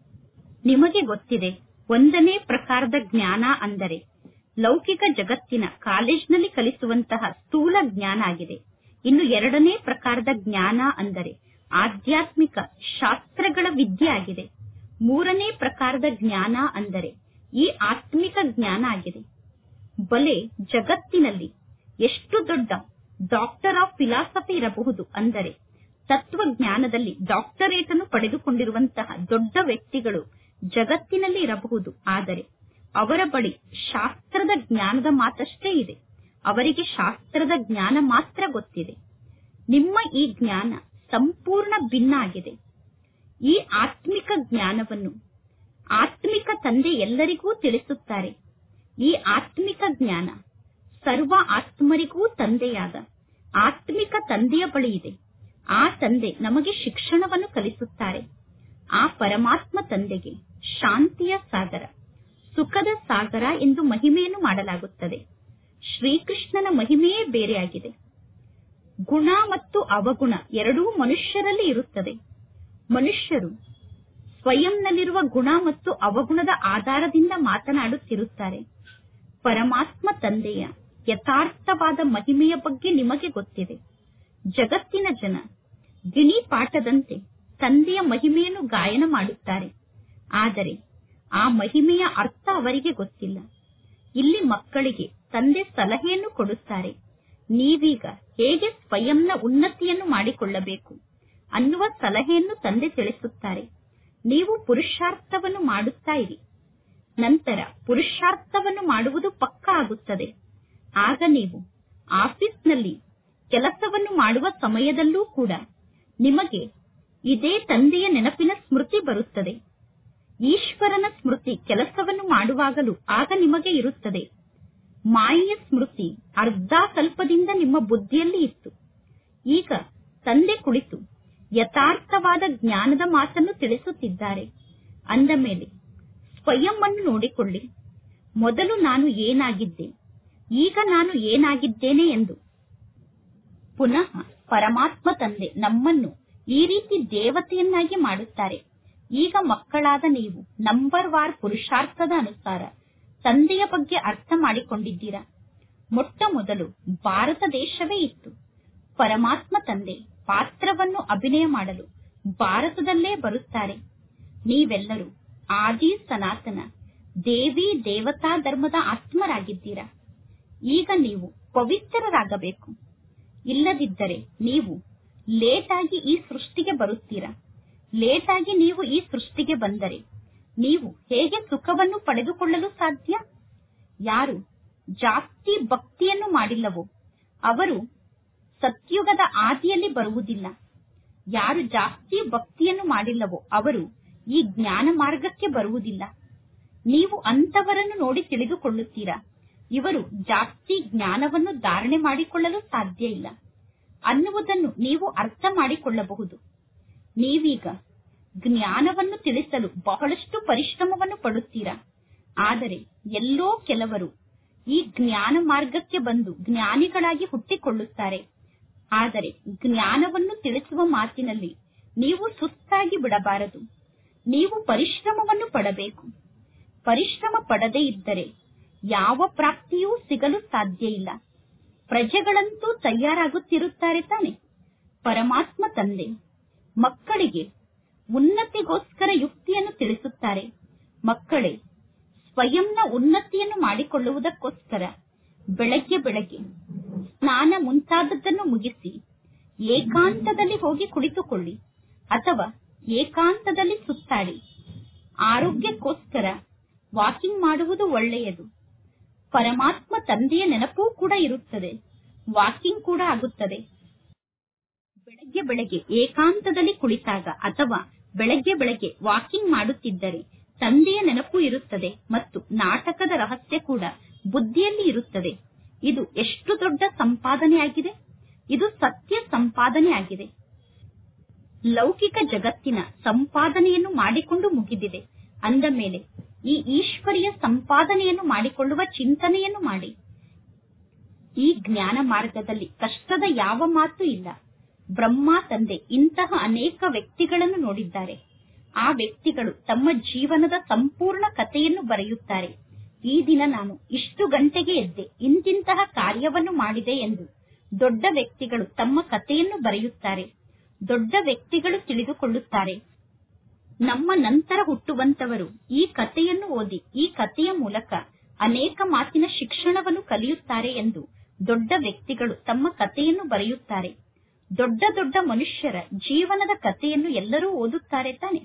ನಿಮಗೆ ಗೊತ್ತಿದೆ, ಒಂದನೇ ಪ್ರಕಾರದ ಜ್ಞಾನ ಅಂದರೆ ಲೌಕಿಕ ಜಗತ್ತಿನ ಕಾಲೇಜಿನಲ್ಲಿ ಕಲಿಸುವಂತಹ ಸ್ಥೂಲ ಜ್ಞಾನ ಆಗಿದೆ. ಇನ್ನು ಎರಡನೇ ಪ್ರಕಾರದ ಜ್ಞಾನ ಅಂದರೆ ಆಧ್ಯಾತ್ಮಿಕ ಶಾಸ್ತ್ರಗಳ ವಿದ್ಯೆ ಆಗಿದೆ. ಮೂರನೇ ಪ್ರಕಾರದ ಜ್ಞಾನ ಅಂದರೆ ಈ ಆತ್ಮಿಕ ಜ್ಞಾನ ಆಗಿದೆ. ಬಲೆ ಜಗತ್ತಿನಲ್ಲಿ ಎಷ್ಟು ದೊಡ್ಡ ಡಾಕ್ಟರ್ ಆಫ್ ಫಿಲಾಸಫಿ ಇರಬಹುದು ಅಂದರೆ ತತ್ವಜ್ಞಾನದಲ್ಲಿ ಡಾಕ್ಟರೇಟ್ ಅನ್ನು ಪಡೆದುಕೊಂಡಿರುವಂತಹ ದೊಡ್ಡ ವ್ಯಕ್ತಿಗಳು ಜಗತ್ತಿನಲ್ಲಿ ಇರಬಹುದು. ಆದರೆ ಅವರ ಬಳಿ ಶಾಸ್ತ್ರದ ಜ್ಞಾನದ ಮಾತಷ್ಟೇ ಇದೆ. ಅವರಿಗೆ ಶಾಸ್ತ್ರದ ಜ್ಞಾನ ಮಾತ್ರ ಗೊತ್ತಿದೆ. ನಿಮ್ಮ ಈ ಜ್ಞಾನ ಸಂಪೂರ್ಣ ಭಿನ್ನ ಆಗಿದೆ. ಈ ಆತ್ಮಿಕ ಜ್ಞಾನವನ್ನು ಆತ್ಮಿಕ ತಂದೆ ಎಲ್ಲರಿಗೂ ತಿಳಿಸುತ್ತಾರೆ. ಈ ಆತ್ಮಿಕ ಜ್ಞಾನ ಸರ್ವ ಆತ್ಮರಿಗೂ ತಂದೆಯಾದ ಆತ್ಮಿಕ ತಂದೆಯ ಬಳಿ ಇದೆ. ಆ ತಂದೆ ನಮಗೆ ಶಿಕ್ಷಣವನ್ನು ಕಲಿಸುತ್ತಾರೆ. ಆ ಪರಮಾತ್ಮ ತಂದೆಗೆ ಶಾಂತಿಯ ಸಾಗರ, ಸುಖದ ಸಾಗರ ಎಂದು ಮಹಿಮೆಯನ್ನು ಮಾಡಲಾಗುತ್ತದೆ. ಶ್ರೀಕೃಷ್ಣನ ಮಹಿಮೆಯೇ ಬೇರೆಯಾಗಿದೆ. ಗುಣ ಮತ್ತು ಅವಗುಣ ಎರಡೂ ಮನುಷ್ಯರಲ್ಲಿ ಇರುತ್ತದೆ. ಮನುಷ್ಯರು ಸ್ವಯಂನಲ್ಲಿರುವ ಗುಣ ಮತ್ತು ಅವಗುಣದ ಆಧಾರದಿಂದ ಮಾತನಾಡುತ್ತಿರುತ್ತಾರೆ. ಪರಮಾತ್ಮ ತಂದೆಯ ಯಥಾರ್ಥವಾದ ಮಹಿಮೆಯ ಬಗ್ಗೆ ನಿಮಗೆ ಗೊತ್ತಿದೆ. ಜಗತ್ತಿನ ಜನ ಗಿಣಿ ಪಾಠದಂತೆ ತಂದೆಯ ಮಹಿಮೆಯನ್ನು ಗಾಯನ ಮಾಡುತ್ತಾರೆ. ಆದರೆ ಆ ಮಹಿಮೆಯ ಅರ್ಥ ಅವರಿಗೆ ಗೊತ್ತಿಲ್ಲ. ಇಲ್ಲಿ ಮಕ್ಕಳಿಗೆ ತಂದೆ ಸಲಹೆಯನ್ನು ಕೊಡುತ್ತಾರೆ. ನೀವೀಗ ಹೇಗೆ ಸ್ವಯಂನ ಉನ್ನತಿಯನ್ನು ಮಾಡಿಕೊಳ್ಳಬೇಕು ಅನ್ನುವ ಸಲಹೆಯನ್ನು ತಂದೆ ತಿಳಿಸುತ್ತಾರೆ. ನೀವು ಪುರುಷಾರ್ಥವನ್ನು ಮಾಡುತ್ತಾ ಇರಿ. ನಂತರ ಪುರುಷಾರ್ಥವನ್ನು ಮಾಡುವುದು ಪಕ್ಕಾ ಆಗುತ್ತದೆ. ಆಗ ನೀವು ಆಫೀಸ್ನಲ್ಲಿ ಕೆಲಸವನ್ನು ಮಾಡುವ ಸಮಯದಲ್ಲೂ ಕೂಡ ನಿಮಗೆ ಇದೇ ತಂದೆಯ ನೆನಪಿನ ಸ್ಮೃತಿ ಬರುತ್ತದೆ. ಈಶ್ವರನ ಸ್ಮೃತಿ ಕೆಲಸವನ್ನು ಮಾಡುವಾಗಲೂ ಆಗ ನಿಮಗೆ ಇರುತ್ತದೆ. ಮಾಯೆಯ ಸ್ಮೃತಿ ಅರ್ಧ ಕಲ್ಪದಿಂದ ನಿಮ್ಮ ಬುದ್ಧಿಯಲ್ಲಿ ಇತ್ತು. ಈಗ ತಂದೆ ಕುಳಿತು ಯಥಾರ್ಥವಾದ ಜ್ಞಾನದ ಮಾತನ್ನು ತಿಳಿಸುತ್ತಿದ್ದಾರೆ. ಅಂದ ಮೇಲೆ ಸ್ವಯಂ ಅನ್ನು ನೋಡಿಕೊಳ್ಳಿ. ಮೊದಲು ನಾನು ಏನಾಗಿದ್ದೆ, ಈಗ ನಾನು ಏನಾಗಿದ್ದೇನೆ ಎಂದು ಪುನಃ ಪರಮಾತ್ಮ ತಂದೆ ನಮ್ಮನ್ನು ಈ ರೀತಿ ದೇವತೆಯನ್ನಾಗಿ ಮಾಡುತ್ತಾರೆ. ಈಗ ಮಕ್ಕಳಾದ ನೀವು ನಂಬರ್ ವಾರ್ ಪುರುಷಾರ್ಥದ ಅನುಸಾರ ತಂದೆಯ ಬಗ್ಗೆ ಅರ್ಥ ಮಾಡಿಕೊಂಡಿದ್ದೀರಾ. ಮೊಟ್ಟ ಮೊದಲು ಭಾರತ ದೇಶವೇ ಇತ್ತು. ಪರಮಾತ್ಮ ತಂದೆ ಪಾತ್ರವನ್ನು ಅಭಿನಯ ಮಾಡಲು ಭಾರತದಲ್ಲೇ ಬರುತ್ತಾರೆ. ನೀವೆಲ್ಲರೂ ಆದಿ ಸನಾತನ ದೇವಿ ದೇವತಾ ಧರ್ಮದ ಆತ್ಮರಾಗಿದ್ದೀರಾ. ಈಗ ನೀವು ಪವಿತ್ರರಾಗಬೇಕು. ಇಲ್ಲದಿದ್ದರೆ ನೀವು ಲೇಟ್ ಆಗಿ ಈ ಸೃಷ್ಟಿಗೆ ಬರುತ್ತೀರಾ. ಲೇಟ್ ಆಗಿ ನೀವು ಈ ಸೃಷ್ಟಿಗೆ ಬಂದರೆ ನೀವು ಹೇಗೆ ಸುಖವನ್ನು ಪಡೆದುಕೊಳ್ಳಲು ಸಾಧ್ಯ? ಯಾರು ಜಾಸ್ತಿ ಭಕ್ತಿಯನ್ನು ಮಾಡಿಲ್ಲವೋ ಅವರು ಸತ್ಯುಗದ ಆದಿಯಲ್ಲಿ ಬರುವುದಿಲ್ಲ. ಯಾರು ಜಾಸ್ತಿ ಭಕ್ತಿಯನ್ನು ಮಾಡಿಲ್ಲವೋ ಅವರು ಈ ಜ್ಞಾನ ಮಾರ್ಗಕ್ಕೆ ಬರುವುದಿಲ್ಲ. ನೀವು ಅಂತವರನ್ನು ನೋಡಿ ತಿಳಿದುಕೊಳ್ಳುತ್ತೀರಾ, ಇವರು ಜಾಸ್ತಿ ಜ್ಞಾನವನ್ನು ಧಾರಣೆ ಮಾಡಿಕೊಳ್ಳಲು ಸಾಧ್ಯ ಇಲ್ಲ ಅನ್ನುವುದನ್ನು ನೀವು ಅರ್ಥ ಮಾಡಿಕೊಳ್ಳಬಹುದು. ನೀವೀಗ ಜ್ಞಾನವನ್ನು ತಿಳಿಸಲು ಬಹಳಷ್ಟು ಪರಿಶ್ರಮವನ್ನು ಪಡುತ್ತೀರಾ. ಆದರೆ ಎಲ್ಲೋ ಕೆಲವರು ಈ ಜ್ಞಾನ ಮಾರ್ಗಕ್ಕೆ ಬಂದು ಜ್ಞಾನಿಗಳಾಗಿ ಹುಟ್ಟಿಕೊಳ್ಳುತ್ತಾರೆ. ಆದರೆ ಜ್ಞಾನವನ್ನು ತಿಳಿಸುವ ಮಾತಿನಲ್ಲಿ ನೀವು ಸುಸ್ತಾಗಿ ಬಿಡಬಾರದು. ನೀವು ಪರಿಶ್ರಮವನ್ನು ಪಡಬೇಕು. ಪರಿಶ್ರಮ ಪಡದೇ ಇದ್ದರೆ ಯಾವ ಪ್ರಾಪ್ತಿಯೂ ಸಿಗಲು ಸಾಧ್ಯ ಇಲ್ಲ. ಪ್ರಜೆಗಳಂತೂ ತಯಾರಾಗುತ್ತಿರುತ್ತಾರೆ ತಾನೆ. ಪರಮಾತ್ಮ ತಂದೆ ಮಕ್ಕಳಿಗೆ ಉನ್ನತಿಗೋಸ್ಕರ ಯುಕ್ತಿಯನ್ನು ತಿಳಿಸುತ್ತಾರೆ. ಮಕ್ಕಳೇ, ಸ್ವಯಂನ ಉನ್ನತಿಯನ್ನು ಮಾಡಿಕೊಳ್ಳುವುದಕ್ಕೋಸ್ಕರ ಬೆಳಗ್ಗೆ ಬೆಳಗ್ಗೆ ಸ್ನಾನ ಮುಂತಾದದ್ದನ್ನು ಮುಗಿಸಿ ಏಕಾಂತದಲ್ಲಿ ಹೋಗಿ ಕುಳಿತುಕೊಳ್ಳಿ ಅಥವಾ ಏಕಾಂತದಲ್ಲಿ ಸುತ್ತಾಡಿ. ಆರೋಗ್ಯಕ್ಕೋಸ್ಕರ ವಾಕಿಂಗ್ ಮಾಡುವುದು ಒಳ್ಳೆಯದು. ಪರಮಾತ್ಮ ತಂದೆಯ ನೆನಪೂ ಕೂಡ ಇರುತ್ತದೆ, ವಾಕಿಂಗ್ ಕೂಡ ಆಗುತ್ತದೆ. ಬೆಳಗ್ಗೆ ಬೆಳಗ್ಗೆ ಏಕಾಂತದಲ್ಲಿ ಕುಳಿತಾಗ ಅಥವಾ ಬೆಳಗ್ಗೆ ಬೆಳಗ್ಗೆ ವಾಕಿಂಗ್ ಮಾಡುತ್ತಿದ್ದರೆ ತಂದೆಯ ನೆನಪು ಇರುತ್ತದೆ ಮತ್ತು ನಾಟಕದ ರಹಸ್ಯ ಕೂಡ ಬುದ್ಧಿಯಲ್ಲಿ ಇರುತ್ತದೆ. ಇದು ಎಷ್ಟು ದೊಡ್ಡ ಸಂಪಾದನೆಯಾಗಿದೆ. ಇದು ಸತ್ಯ ಸಂಪಾದನೆಯಾಗಿದೆ. ಲೌಕಿಕ ಜಗತ್ತಿನ ಸಂಪಾದನೆಯನ್ನು ಮಾಡಿಕೊಂಡು ಮುಗಿದಿದೆ ಅಂದ ಮೇಲೆ ಈ ಈಶ್ವರಿಯ ಸಂಪಾದನೆಯನ್ನು ಮಾಡಿಕೊಳ್ಳುವ ಚಿಂತನೆಯನ್ನು ಮಾಡಿ. ಈ ಜ್ಞಾನ ಮಾರ್ಗದಲ್ಲಿ ಕಷ್ಟದ ಯಾವ ಮಾತು ಇಲ್ಲ. ಬ್ರಹ್ಮ ತಂದೆ ಇಂತಹ ಅನೇಕ ವ್ಯಕ್ತಿಗಳನ್ನು ನೋಡಿದ್ದಾರೆ. ಆ ವ್ಯಕ್ತಿಗಳು ತಮ್ಮ ಜೀವನದ ಸಂಪೂರ್ಣ ಕಥೆಯನ್ನು ಬರೆಯುತ್ತಾರೆ. ಈ ದಿನ ನಾನು ಇಷ್ಟು ಗಂಟೆಗೆ ಎದ್ದೆ, ಇಂತಿಂತಹ ಕಾರ್ಯವನ್ನು ಮಾಡಿದೆ ಎಂದು ದೊಡ್ಡ ವ್ಯಕ್ತಿಗಳು ತಮ್ಮ ಕಥೆಯನ್ನು ಬರೆಯುತ್ತಾರೆ. ದೊಡ್ಡ ವ್ಯಕ್ತಿಗಳು ತಿಳಿದುಕೊಳ್ಳುತ್ತಾರೆ, ನಮ್ಮ ನಂತರ ಹುಟ್ಟುವಂತವರು ಈ ಕಥೆಯನ್ನು ಓದಿ ಈ ಕಥೆಯ ಮೂಲಕ ಅನೇಕ ಮಾತಿನ ಶಿಕ್ಷಣವನ್ನು ಕಲಿಯುತ್ತಾರೆ ಎಂದು ದೊಡ್ಡ ವ್ಯಕ್ತಿಗಳು ತಮ್ಮ ಕಥೆಯನ್ನು ಬರೆಯುತ್ತಾರೆ. ದೊಡ್ಡ ದೊಡ್ಡ ಮನುಷ್ಯರ ಜೀವನದ ಕಥೆಯನ್ನು ಎಲ್ಲರೂ ಓದುತ್ತಾರೆ ತಾನೆ.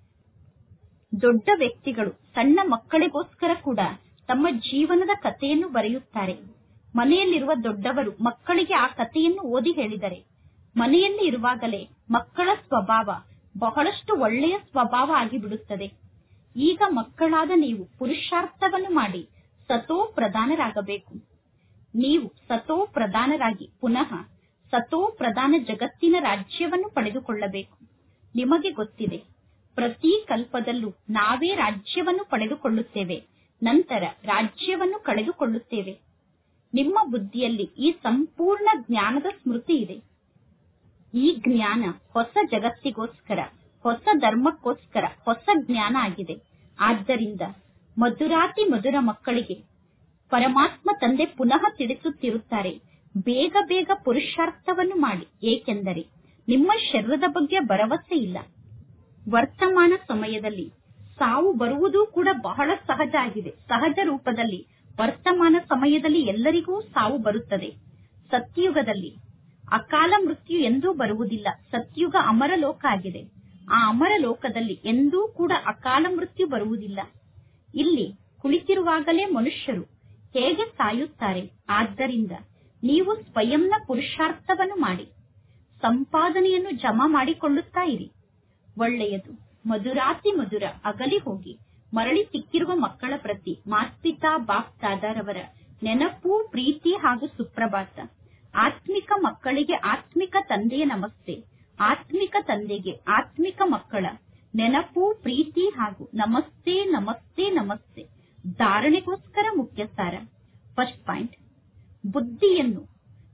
ದೊಡ್ಡ ವ್ಯಕ್ತಿಗಳು ಸಣ್ಣ ಮಕ್ಕಳಿಗೋಸ್ಕರ ಕೂಡ ತಮ್ಮ ಜೀವನದ ಕಥೆಯನ್ನು ಬರೆಯುತ್ತಾರೆ. ಮನೆಯಲ್ಲಿರುವ ದೊಡ್ಡವರು ಮಕ್ಕಳಿಗೆ ಆ ಕಥೆಯನ್ನು ಓದಿ ಹೇಳಿದರೆ ಮನೆಯಲ್ಲಿ ಇರುವಾಗಲೇ ಮಕ್ಕಳ ಸ್ವಭಾವ ಬಹಳಷ್ಟು ಒಳ್ಳೆಯ ಸ್ವಭಾವ ಆಗಿಬಿಡುತ್ತದೆ. ಈಗ ಮಕ್ಕಳಾದ ನೀವು ಪುರುಷಾರ್ಥವನ್ನು ಮಾಡಿ ಸತೋ ಪ್ರಧಾನರಾಗಬೇಕು. ನೀವು ಸತೋ ಪ್ರಧಾನರಾಗಿ ಪುನಃ ಸತೋ ಪ್ರಧಾನ ಜಗತ್ತಿನ ರಾಜ್ಯವನ್ನು ಪಡೆದುಕೊಳ್ಳಬೇಕು. ನಿಮಗೆ ಗೊತ್ತಿದೆ, ಪ್ರತಿ ಕಲ್ಪದಲ್ಲೂ ನಾವೇ ರಾಜ್ಯವನ್ನು ಪಡೆದುಕೊಳ್ಳುತ್ತೇವೆ, ನಂತರ ರಾಜ್ಯವನ್ನು ಕಳೆದುಕೊಳ್ಳುತ್ತೇವೆ. ನಿಮ್ಮ ಬುದ್ಧಿಯಲ್ಲಿ ಈ ಸಂಪೂರ್ಣ ಜ್ಞಾನದ ಸ್ಮೃತಿ ಇದೆ. ಈ ಜ್ಞಾನ ಹೊಸ ಜಗತ್ತಿಗೋಸ್ಕರ, ಹೊಸ ಧರ್ಮಕ್ಕೋಸ್ಕರ ಹೊಸ ಜ್ಞಾನ ಆಗಿದೆ. ಆದ್ದರಿಂದ ಮಧುರಾತಿ ಮಧುರ ಮಕ್ಕಳಿಗೆ ಪರಮಾತ್ಮ ತಂದೆ ಪುನಃ ತಿಳಿಸುತ್ತಿರುತ್ತಾರೆ, ಬೇಗ ಬೇಗ ಪುರುಷಾರ್ಥವನ್ನು ಮಾಡಿ. ಏಕೆಂದರೆ ನಿಮ್ಮ ಶರೀರದ ಬಗ್ಗೆ ಭರವಸೆ ಇಲ್ಲ. ವರ್ತಮಾನ ಸಮಯದಲ್ಲಿ ಸಾವು ಬರುವುದೂ ಕೂಡ ಬಹಳ ಸಹಜ ಆಗಿದೆ. ಸಹಜ ರೂಪದಲ್ಲಿ ವರ್ತಮಾನ ಸಮಯದಲ್ಲಿ ಎಲ್ಲರಿಗೂ ಸಾವು ಬರುತ್ತದೆ. ಸತ್ಯುಗದಲ್ಲಿ ಅಕಾಲ ಮೃತ್ಯು ಎಂದೂ ಬರುವುದಿಲ್ಲ. ಸತ್ಯುಗ ಅಮರ ಲೋಕ ಆಗಿದೆ. ಆ ಅಮರ ಲೋಕದಲ್ಲಿ ಎಂದೂ ಕೂಡ ಅಕಾಲ ಮೃತ್ಯು ಬರುವುದಿಲ್ಲ. ಇಲ್ಲಿ ಕುಳಿತಿರುವಾಗಲೇ ಮನುಷ್ಯರು ಹೇಗೆ ಸಾಯುತ್ತಾರೆ. ಆದ್ದರಿಂದ ನೀವು ಸ್ವಯಂನ ಪುರುಷಾರ್ಥವನ್ನು ಮಾಡಿ ಸಂಪಾದನೆಯನ್ನು ಜಮಾ ಮಾಡಿಕೊಳ್ಳುತ್ತಾ ಇರಿ. ಒಳ್ಳೆಯದು. ಮಧುರಾತಿ ಮಧುರ ಅಗಲಿ ಹೋಗಿ ಮರಳಿ ಸಿಕ್ಕಿರುವ ಮಕ್ಕಳ ಪ್ರತಿ ಮಾಸ್ಪಿತಾ ಬಾಪ್ ದಾದಾರವರ ನೆನಪು, ಪ್ರೀತಿ ಹಾಗೂ ಸುಪ್ರಭಾತ. ಆತ್ಮಿಕ ಮಕ್ಕಳಿಗೆ ಆತ್ಮಿಕ ತಂದೆಯ ನಮಸ್ತೆ. ಆತ್ಮಿಕ ತಂದೆಗೆ ಆತ್ಮಿಕ ಮಕ್ಕಳ ನೆನಪು, ಪ್ರೀತಿ ಹಾಗೂ ನಮಸ್ತೆ ನಮಸ್ತೆ ನಮಸ್ತೆ. ಧಾರಣೆಗೋಸ್ಕರ ಮುಖ್ಯ ಸಾರ. ಫಸ್ಟ್ ಪಾಯಿಂಟ್, ಬುದ್ಧಿಯನ್ನು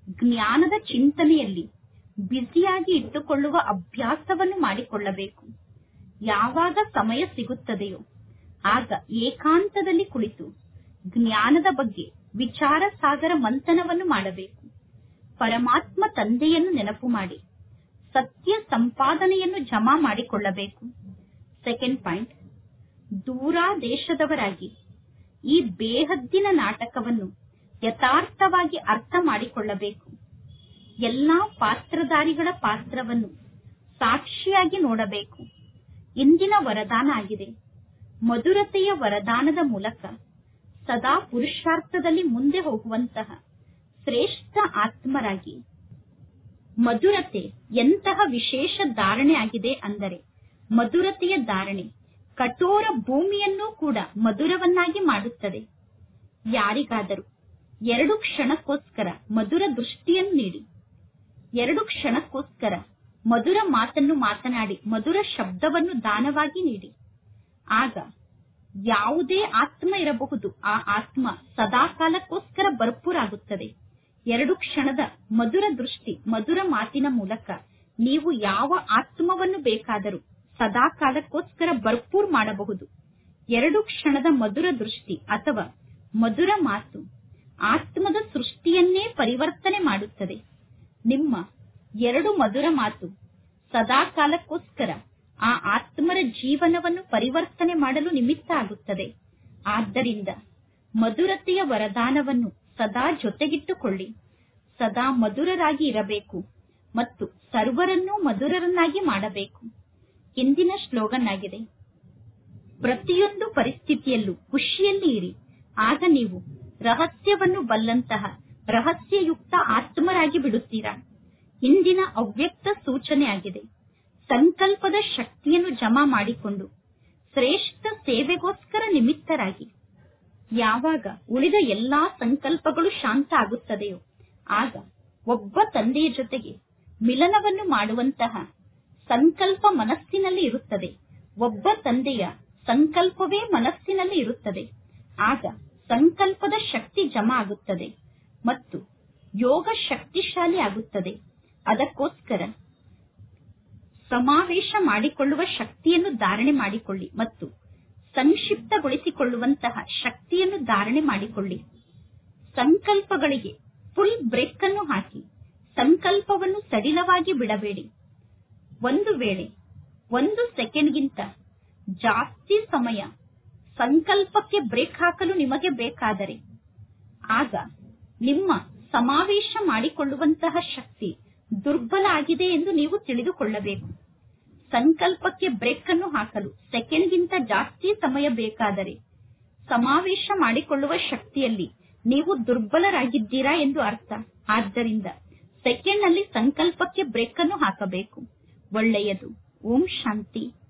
ಜ್ಞಾನದ ಚಿಂತನೆಯಲ್ಲಿ ಬ್ಯುಸಿಯಾಗಿ ಇಟ್ಟುಕೊಳ್ಳುವ ಅಭ್ಯಾಸವನ್ನು ಮಾಡಿಕೊಳ್ಳಬೇಕು. ಯಾವಾಗ ಸಮಯ ಸಿಗುತ್ತದೆಯೋ ಆಗ ಏಕಾಂತದಲ್ಲಿ ಕುಳಿತು ಜ್ಞಾನದ ಬಗ್ಗೆ ವಿಚಾರ ಸಾಗರ ಮಂಥನವನ್ನು ಮಾಡಬೇಕು. ಪರಮಾತ್ಮ ತಂದೆಯನ್ನು ನೆನಪು ಮಾಡಿ ಸತ್ಯ ಸಂಪಾದನೆಯನ್ನು ಜಮಾ ಮಾಡಿಕೊಳ್ಳಬೇಕು. ಸೆಕೆಂಡ್ ಪಾಯಿಂಟ್, ದೂರ ದೇಶದವರಾಗಿ ಈ ಬೇಹದ್ದಿನ ನಾಟಕವನ್ನು ಯಥಾರ್ಥವಾಗಿ ಅರ್ಥ ಮಾಡಿಕೊಳ್ಳಬೇಕು. ಎಲ್ಲಾ ಪಾತ್ರಧಾರಿಗಳ ಪಾತ್ರವನ್ನು ಸಾಕ್ಷಿಯಾಗಿ ನೋಡಬೇಕು. ಇಂದಿನ ವರದಾನ ಆಗಿದೆ. ಮಧುರತೆಯ ವರದಾನದ ಮೂಲಕ ಸದಾ ಪುರುಷಾರ್ಥದಲ್ಲಿ ಮುಂದೆ ಹೋಗುವಂತಹ ಶ್ರೇಷ್ಠ ಆತ್ಮರಾಗಿ. ಮಧುರತೆ ಎಂತಹ ವಿಶೇಷ ಧಾರಣೆ ಆಗಿದೆ ಅಂದರೆ, ಮಧುರತೆಯ ಧಾರಣೆ ಕಠೋರ ಭೂಮಿಯನ್ನೂ ಕೂಡ ಮಧುರವನ್ನಾಗಿ ಮಾಡುತ್ತದೆ. ಯಾರಿಗಾದರೂ ಎರಡು ಕ್ಷಣಕ್ಕೋಸ್ಕರ ಮಧುರ ದೃಷ್ಟಿಯನ್ನು ನೀಡಿ, ಎರಡು ಕ್ಷಣಕ್ಕೋಸ್ಕರ ಮಧುರ ಮಾತನ್ನು ಮಾತನಾಡಿ, ಮಧುರ ಶಬ್ದವನ್ನು ದಾನವಾಗಿ ನೀಡಿ. ಆಗ ಯಾವುದೇ ಆತ್ಮ ಇರಬಹುದು, ಆ ಆತ್ಮ ಸದಾ ಕಾಲಕ್ಕೋಸ್ಕರ ಭರ್ಪೂರಾಗುತ್ತದೆ. ಎರಡು ಕ್ಷಣದ ಮಧುರ ದೃಷ್ಟಿ, ಮಧುರ ಮಾತಿನ ಮೂಲಕ ನೀವು ಯಾವ ಆತ್ಮವನ್ನು ಬೇಕಾದರೂ ಸದಾ ಕಾಲಕ್ಕೋಸ್ಕರ ಭರ್ಪೂರ್ ಮಾಡಬಹುದು. ಎರಡು ಕ್ಷಣದ ಮಧುರ ದೃಷ್ಟಿ ಅಥವಾ ಮಧುರ ಮಾತು ಆತ್ಮದ ಸೃಷ್ಟಿಯನ್ನೇ ಪರಿವರ್ತನೆ ಮಾಡುತ್ತದೆ. ನಿಮ್ಮ ಎರಡು ಮಧುರ ಮಾತು ಸದಾ ಕಾಲಕ್ಕೋಸ್ಕರ ಆ ಆತ್ಮರ ಜೀವನವನ್ನು ಪರಿವರ್ತನೆ ಮಾಡಲು ನಿಮಿತ್ತ ಆಗುತ್ತದೆ. ಆದ್ದರಿಂದ ಮಧುರತೆಯ ವರದಾನವನ್ನು ಸದಾ ಜೊತೆಗಿಟ್ಟುಕೊಳ್ಳಿ. ಸದಾ ಮಧುರರಾಗಿ ಇರಬೇಕು ಮತ್ತು ಸರ್ವರನ್ನೂ ಮಧುರರನ್ನಾಗಿ ಮಾಡಬೇಕು. ಇಂದಿನ ಸ್ಲೋಗನ್ ಆಗಿದೆ, ಪ್ರತಿಯೊಂದು ಪರಿಸ್ಥಿತಿಯಲ್ಲೂ ಖುಷಿಯಲ್ಲಿ ಇರಿ, ಆಗ ನೀವು ರಹಸ್ಯವನ್ನು ಬಲ್ಲಂತಹ ರಹಸ್ಯಯುಕ್ತ ಆತ್ಮರಾಗಿ ಬಿಡುತ್ತೀರಾ. ಇಂದಿನ ಅವ್ಯಕ್ತ ಸೂಚನೆ ಆಗಿದೆ, ಸಂಕಲ್ಪದ ಶಕ್ತಿಯನ್ನು ಜಮಾ ಮಾಡಿಕೊಂಡು ಶ್ರೇಷ್ಠ ಸೇವೆಗೋಸ್ಕರ ನಿಮಿತ್ತರಾಗಿ. ಯಾವಾಗ ಉಳಿದ ಎಲ್ಲಾ ಸಂಕಲ್ಪಗಳು ಶಾಂತ ಆಗುತ್ತದೆಯೋ ಆಗ ಒಬ್ಬ ತಂದೆಯ ಜೊತೆಗೆ ಮಿಲನವನ್ನು ಮಾಡುವಂತಹ ಸಂಕಲ್ಪ ಮನಸ್ಸಿನಲ್ಲಿ ಇರುತ್ತದೆ. ಒಬ್ಬ ತಂದೆಯ ಸಂಕಲ್ಪವೇ ಮನಸ್ಸಿನಲ್ಲಿ ಇರುತ್ತದೆ. ಆಗ ಸಂಕಲ್ಪದ ಶಕ್ತಿ ಜಮಾ ಆಗುತ್ತದೆ ಮತ್ತು ಯೋಗ ಶಕ್ತಿಶಾಲಿ ಆಗುತ್ತದೆ. ಅದಕ್ಕೋಸ್ಕರ ಸಮಾವೇಶ ಮಾಡಿಕೊಳ್ಳುವ ಶಕ್ತಿಯನ್ನು ಧಾರಣೆ ಮಾಡಿಕೊಳ್ಳಿ ಮತ್ತು ಸಂಕ್ಷಿಪ್ತಗೊಳಿಸಿಕೊಳ್ಳುವಂತಹ ಶಕ್ತಿಯನ್ನು ಧಾರಣೆ ಮಾಡಿಕೊಳ್ಳಿ. ಸಂಕಲ್ಪಗಳಿಗೆ ಫುಲ್ ಬ್ರೇಕ್ ಅನ್ನು ಹಾಕಿ ಸಂಕಲ್ಪವನ್ನು ಸಡಿಲವಾಗಿ ಬಿಡಬೇಡಿ. ಒಂದು ವೇಳೆ ಒಂದು ಸೆಕೆಂಡ್ಗಿಂತ ಜಾಸ್ತಿ ಸಮಯ ಸಂಕಲ್ಪಕ್ಕೆ ಬ್ರೇಕ್ ಹಾಕಲು ನಿಮಗೆ ಬೇಕಾದರೆ ಆಗ ನಿಮ್ಮ ಸಮಾವೇಶ ಮಾಡಿಕೊಳ್ಳುವಂತಹ ಶಕ್ತಿ ದುರ್ಬಲ ಆಗಿದೆ ಎಂದು ನೀವು ತಿಳಿದುಕೊಳ್ಳಬೇಕು. ಸಂಕಲ್ಪಕ್ಕೆ ಬ್ರೇಕ್ ಅನ್ನು ಹಾಕಲು ಸೆಕೆಂಡ್ಗಿಂತ ಜಾಸ್ತಿ ಸಮಯ ಬೇಕಾದರೆ ಸಮಾವೇಶ ಮಾಡಿಕೊಳ್ಳುವ ಶಕ್ತಿಯಲ್ಲಿ ನೀವು ದುರ್ಬಲರಾಗಿದ್ದೀರಾ ಎಂದು ಅರ್ಥ. ಆದ್ದರಿಂದ ಸೆಕೆಂಡ್ ನಲ್ಲಿ ಸಂಕಲ್ಪಕ್ಕೆ ಬ್ರೇಕ್ ಅನ್ನು ಹಾಕಬೇಕು. ಒಳ್ಳೆಯದು. ಓಂ ಶಾಂತಿ.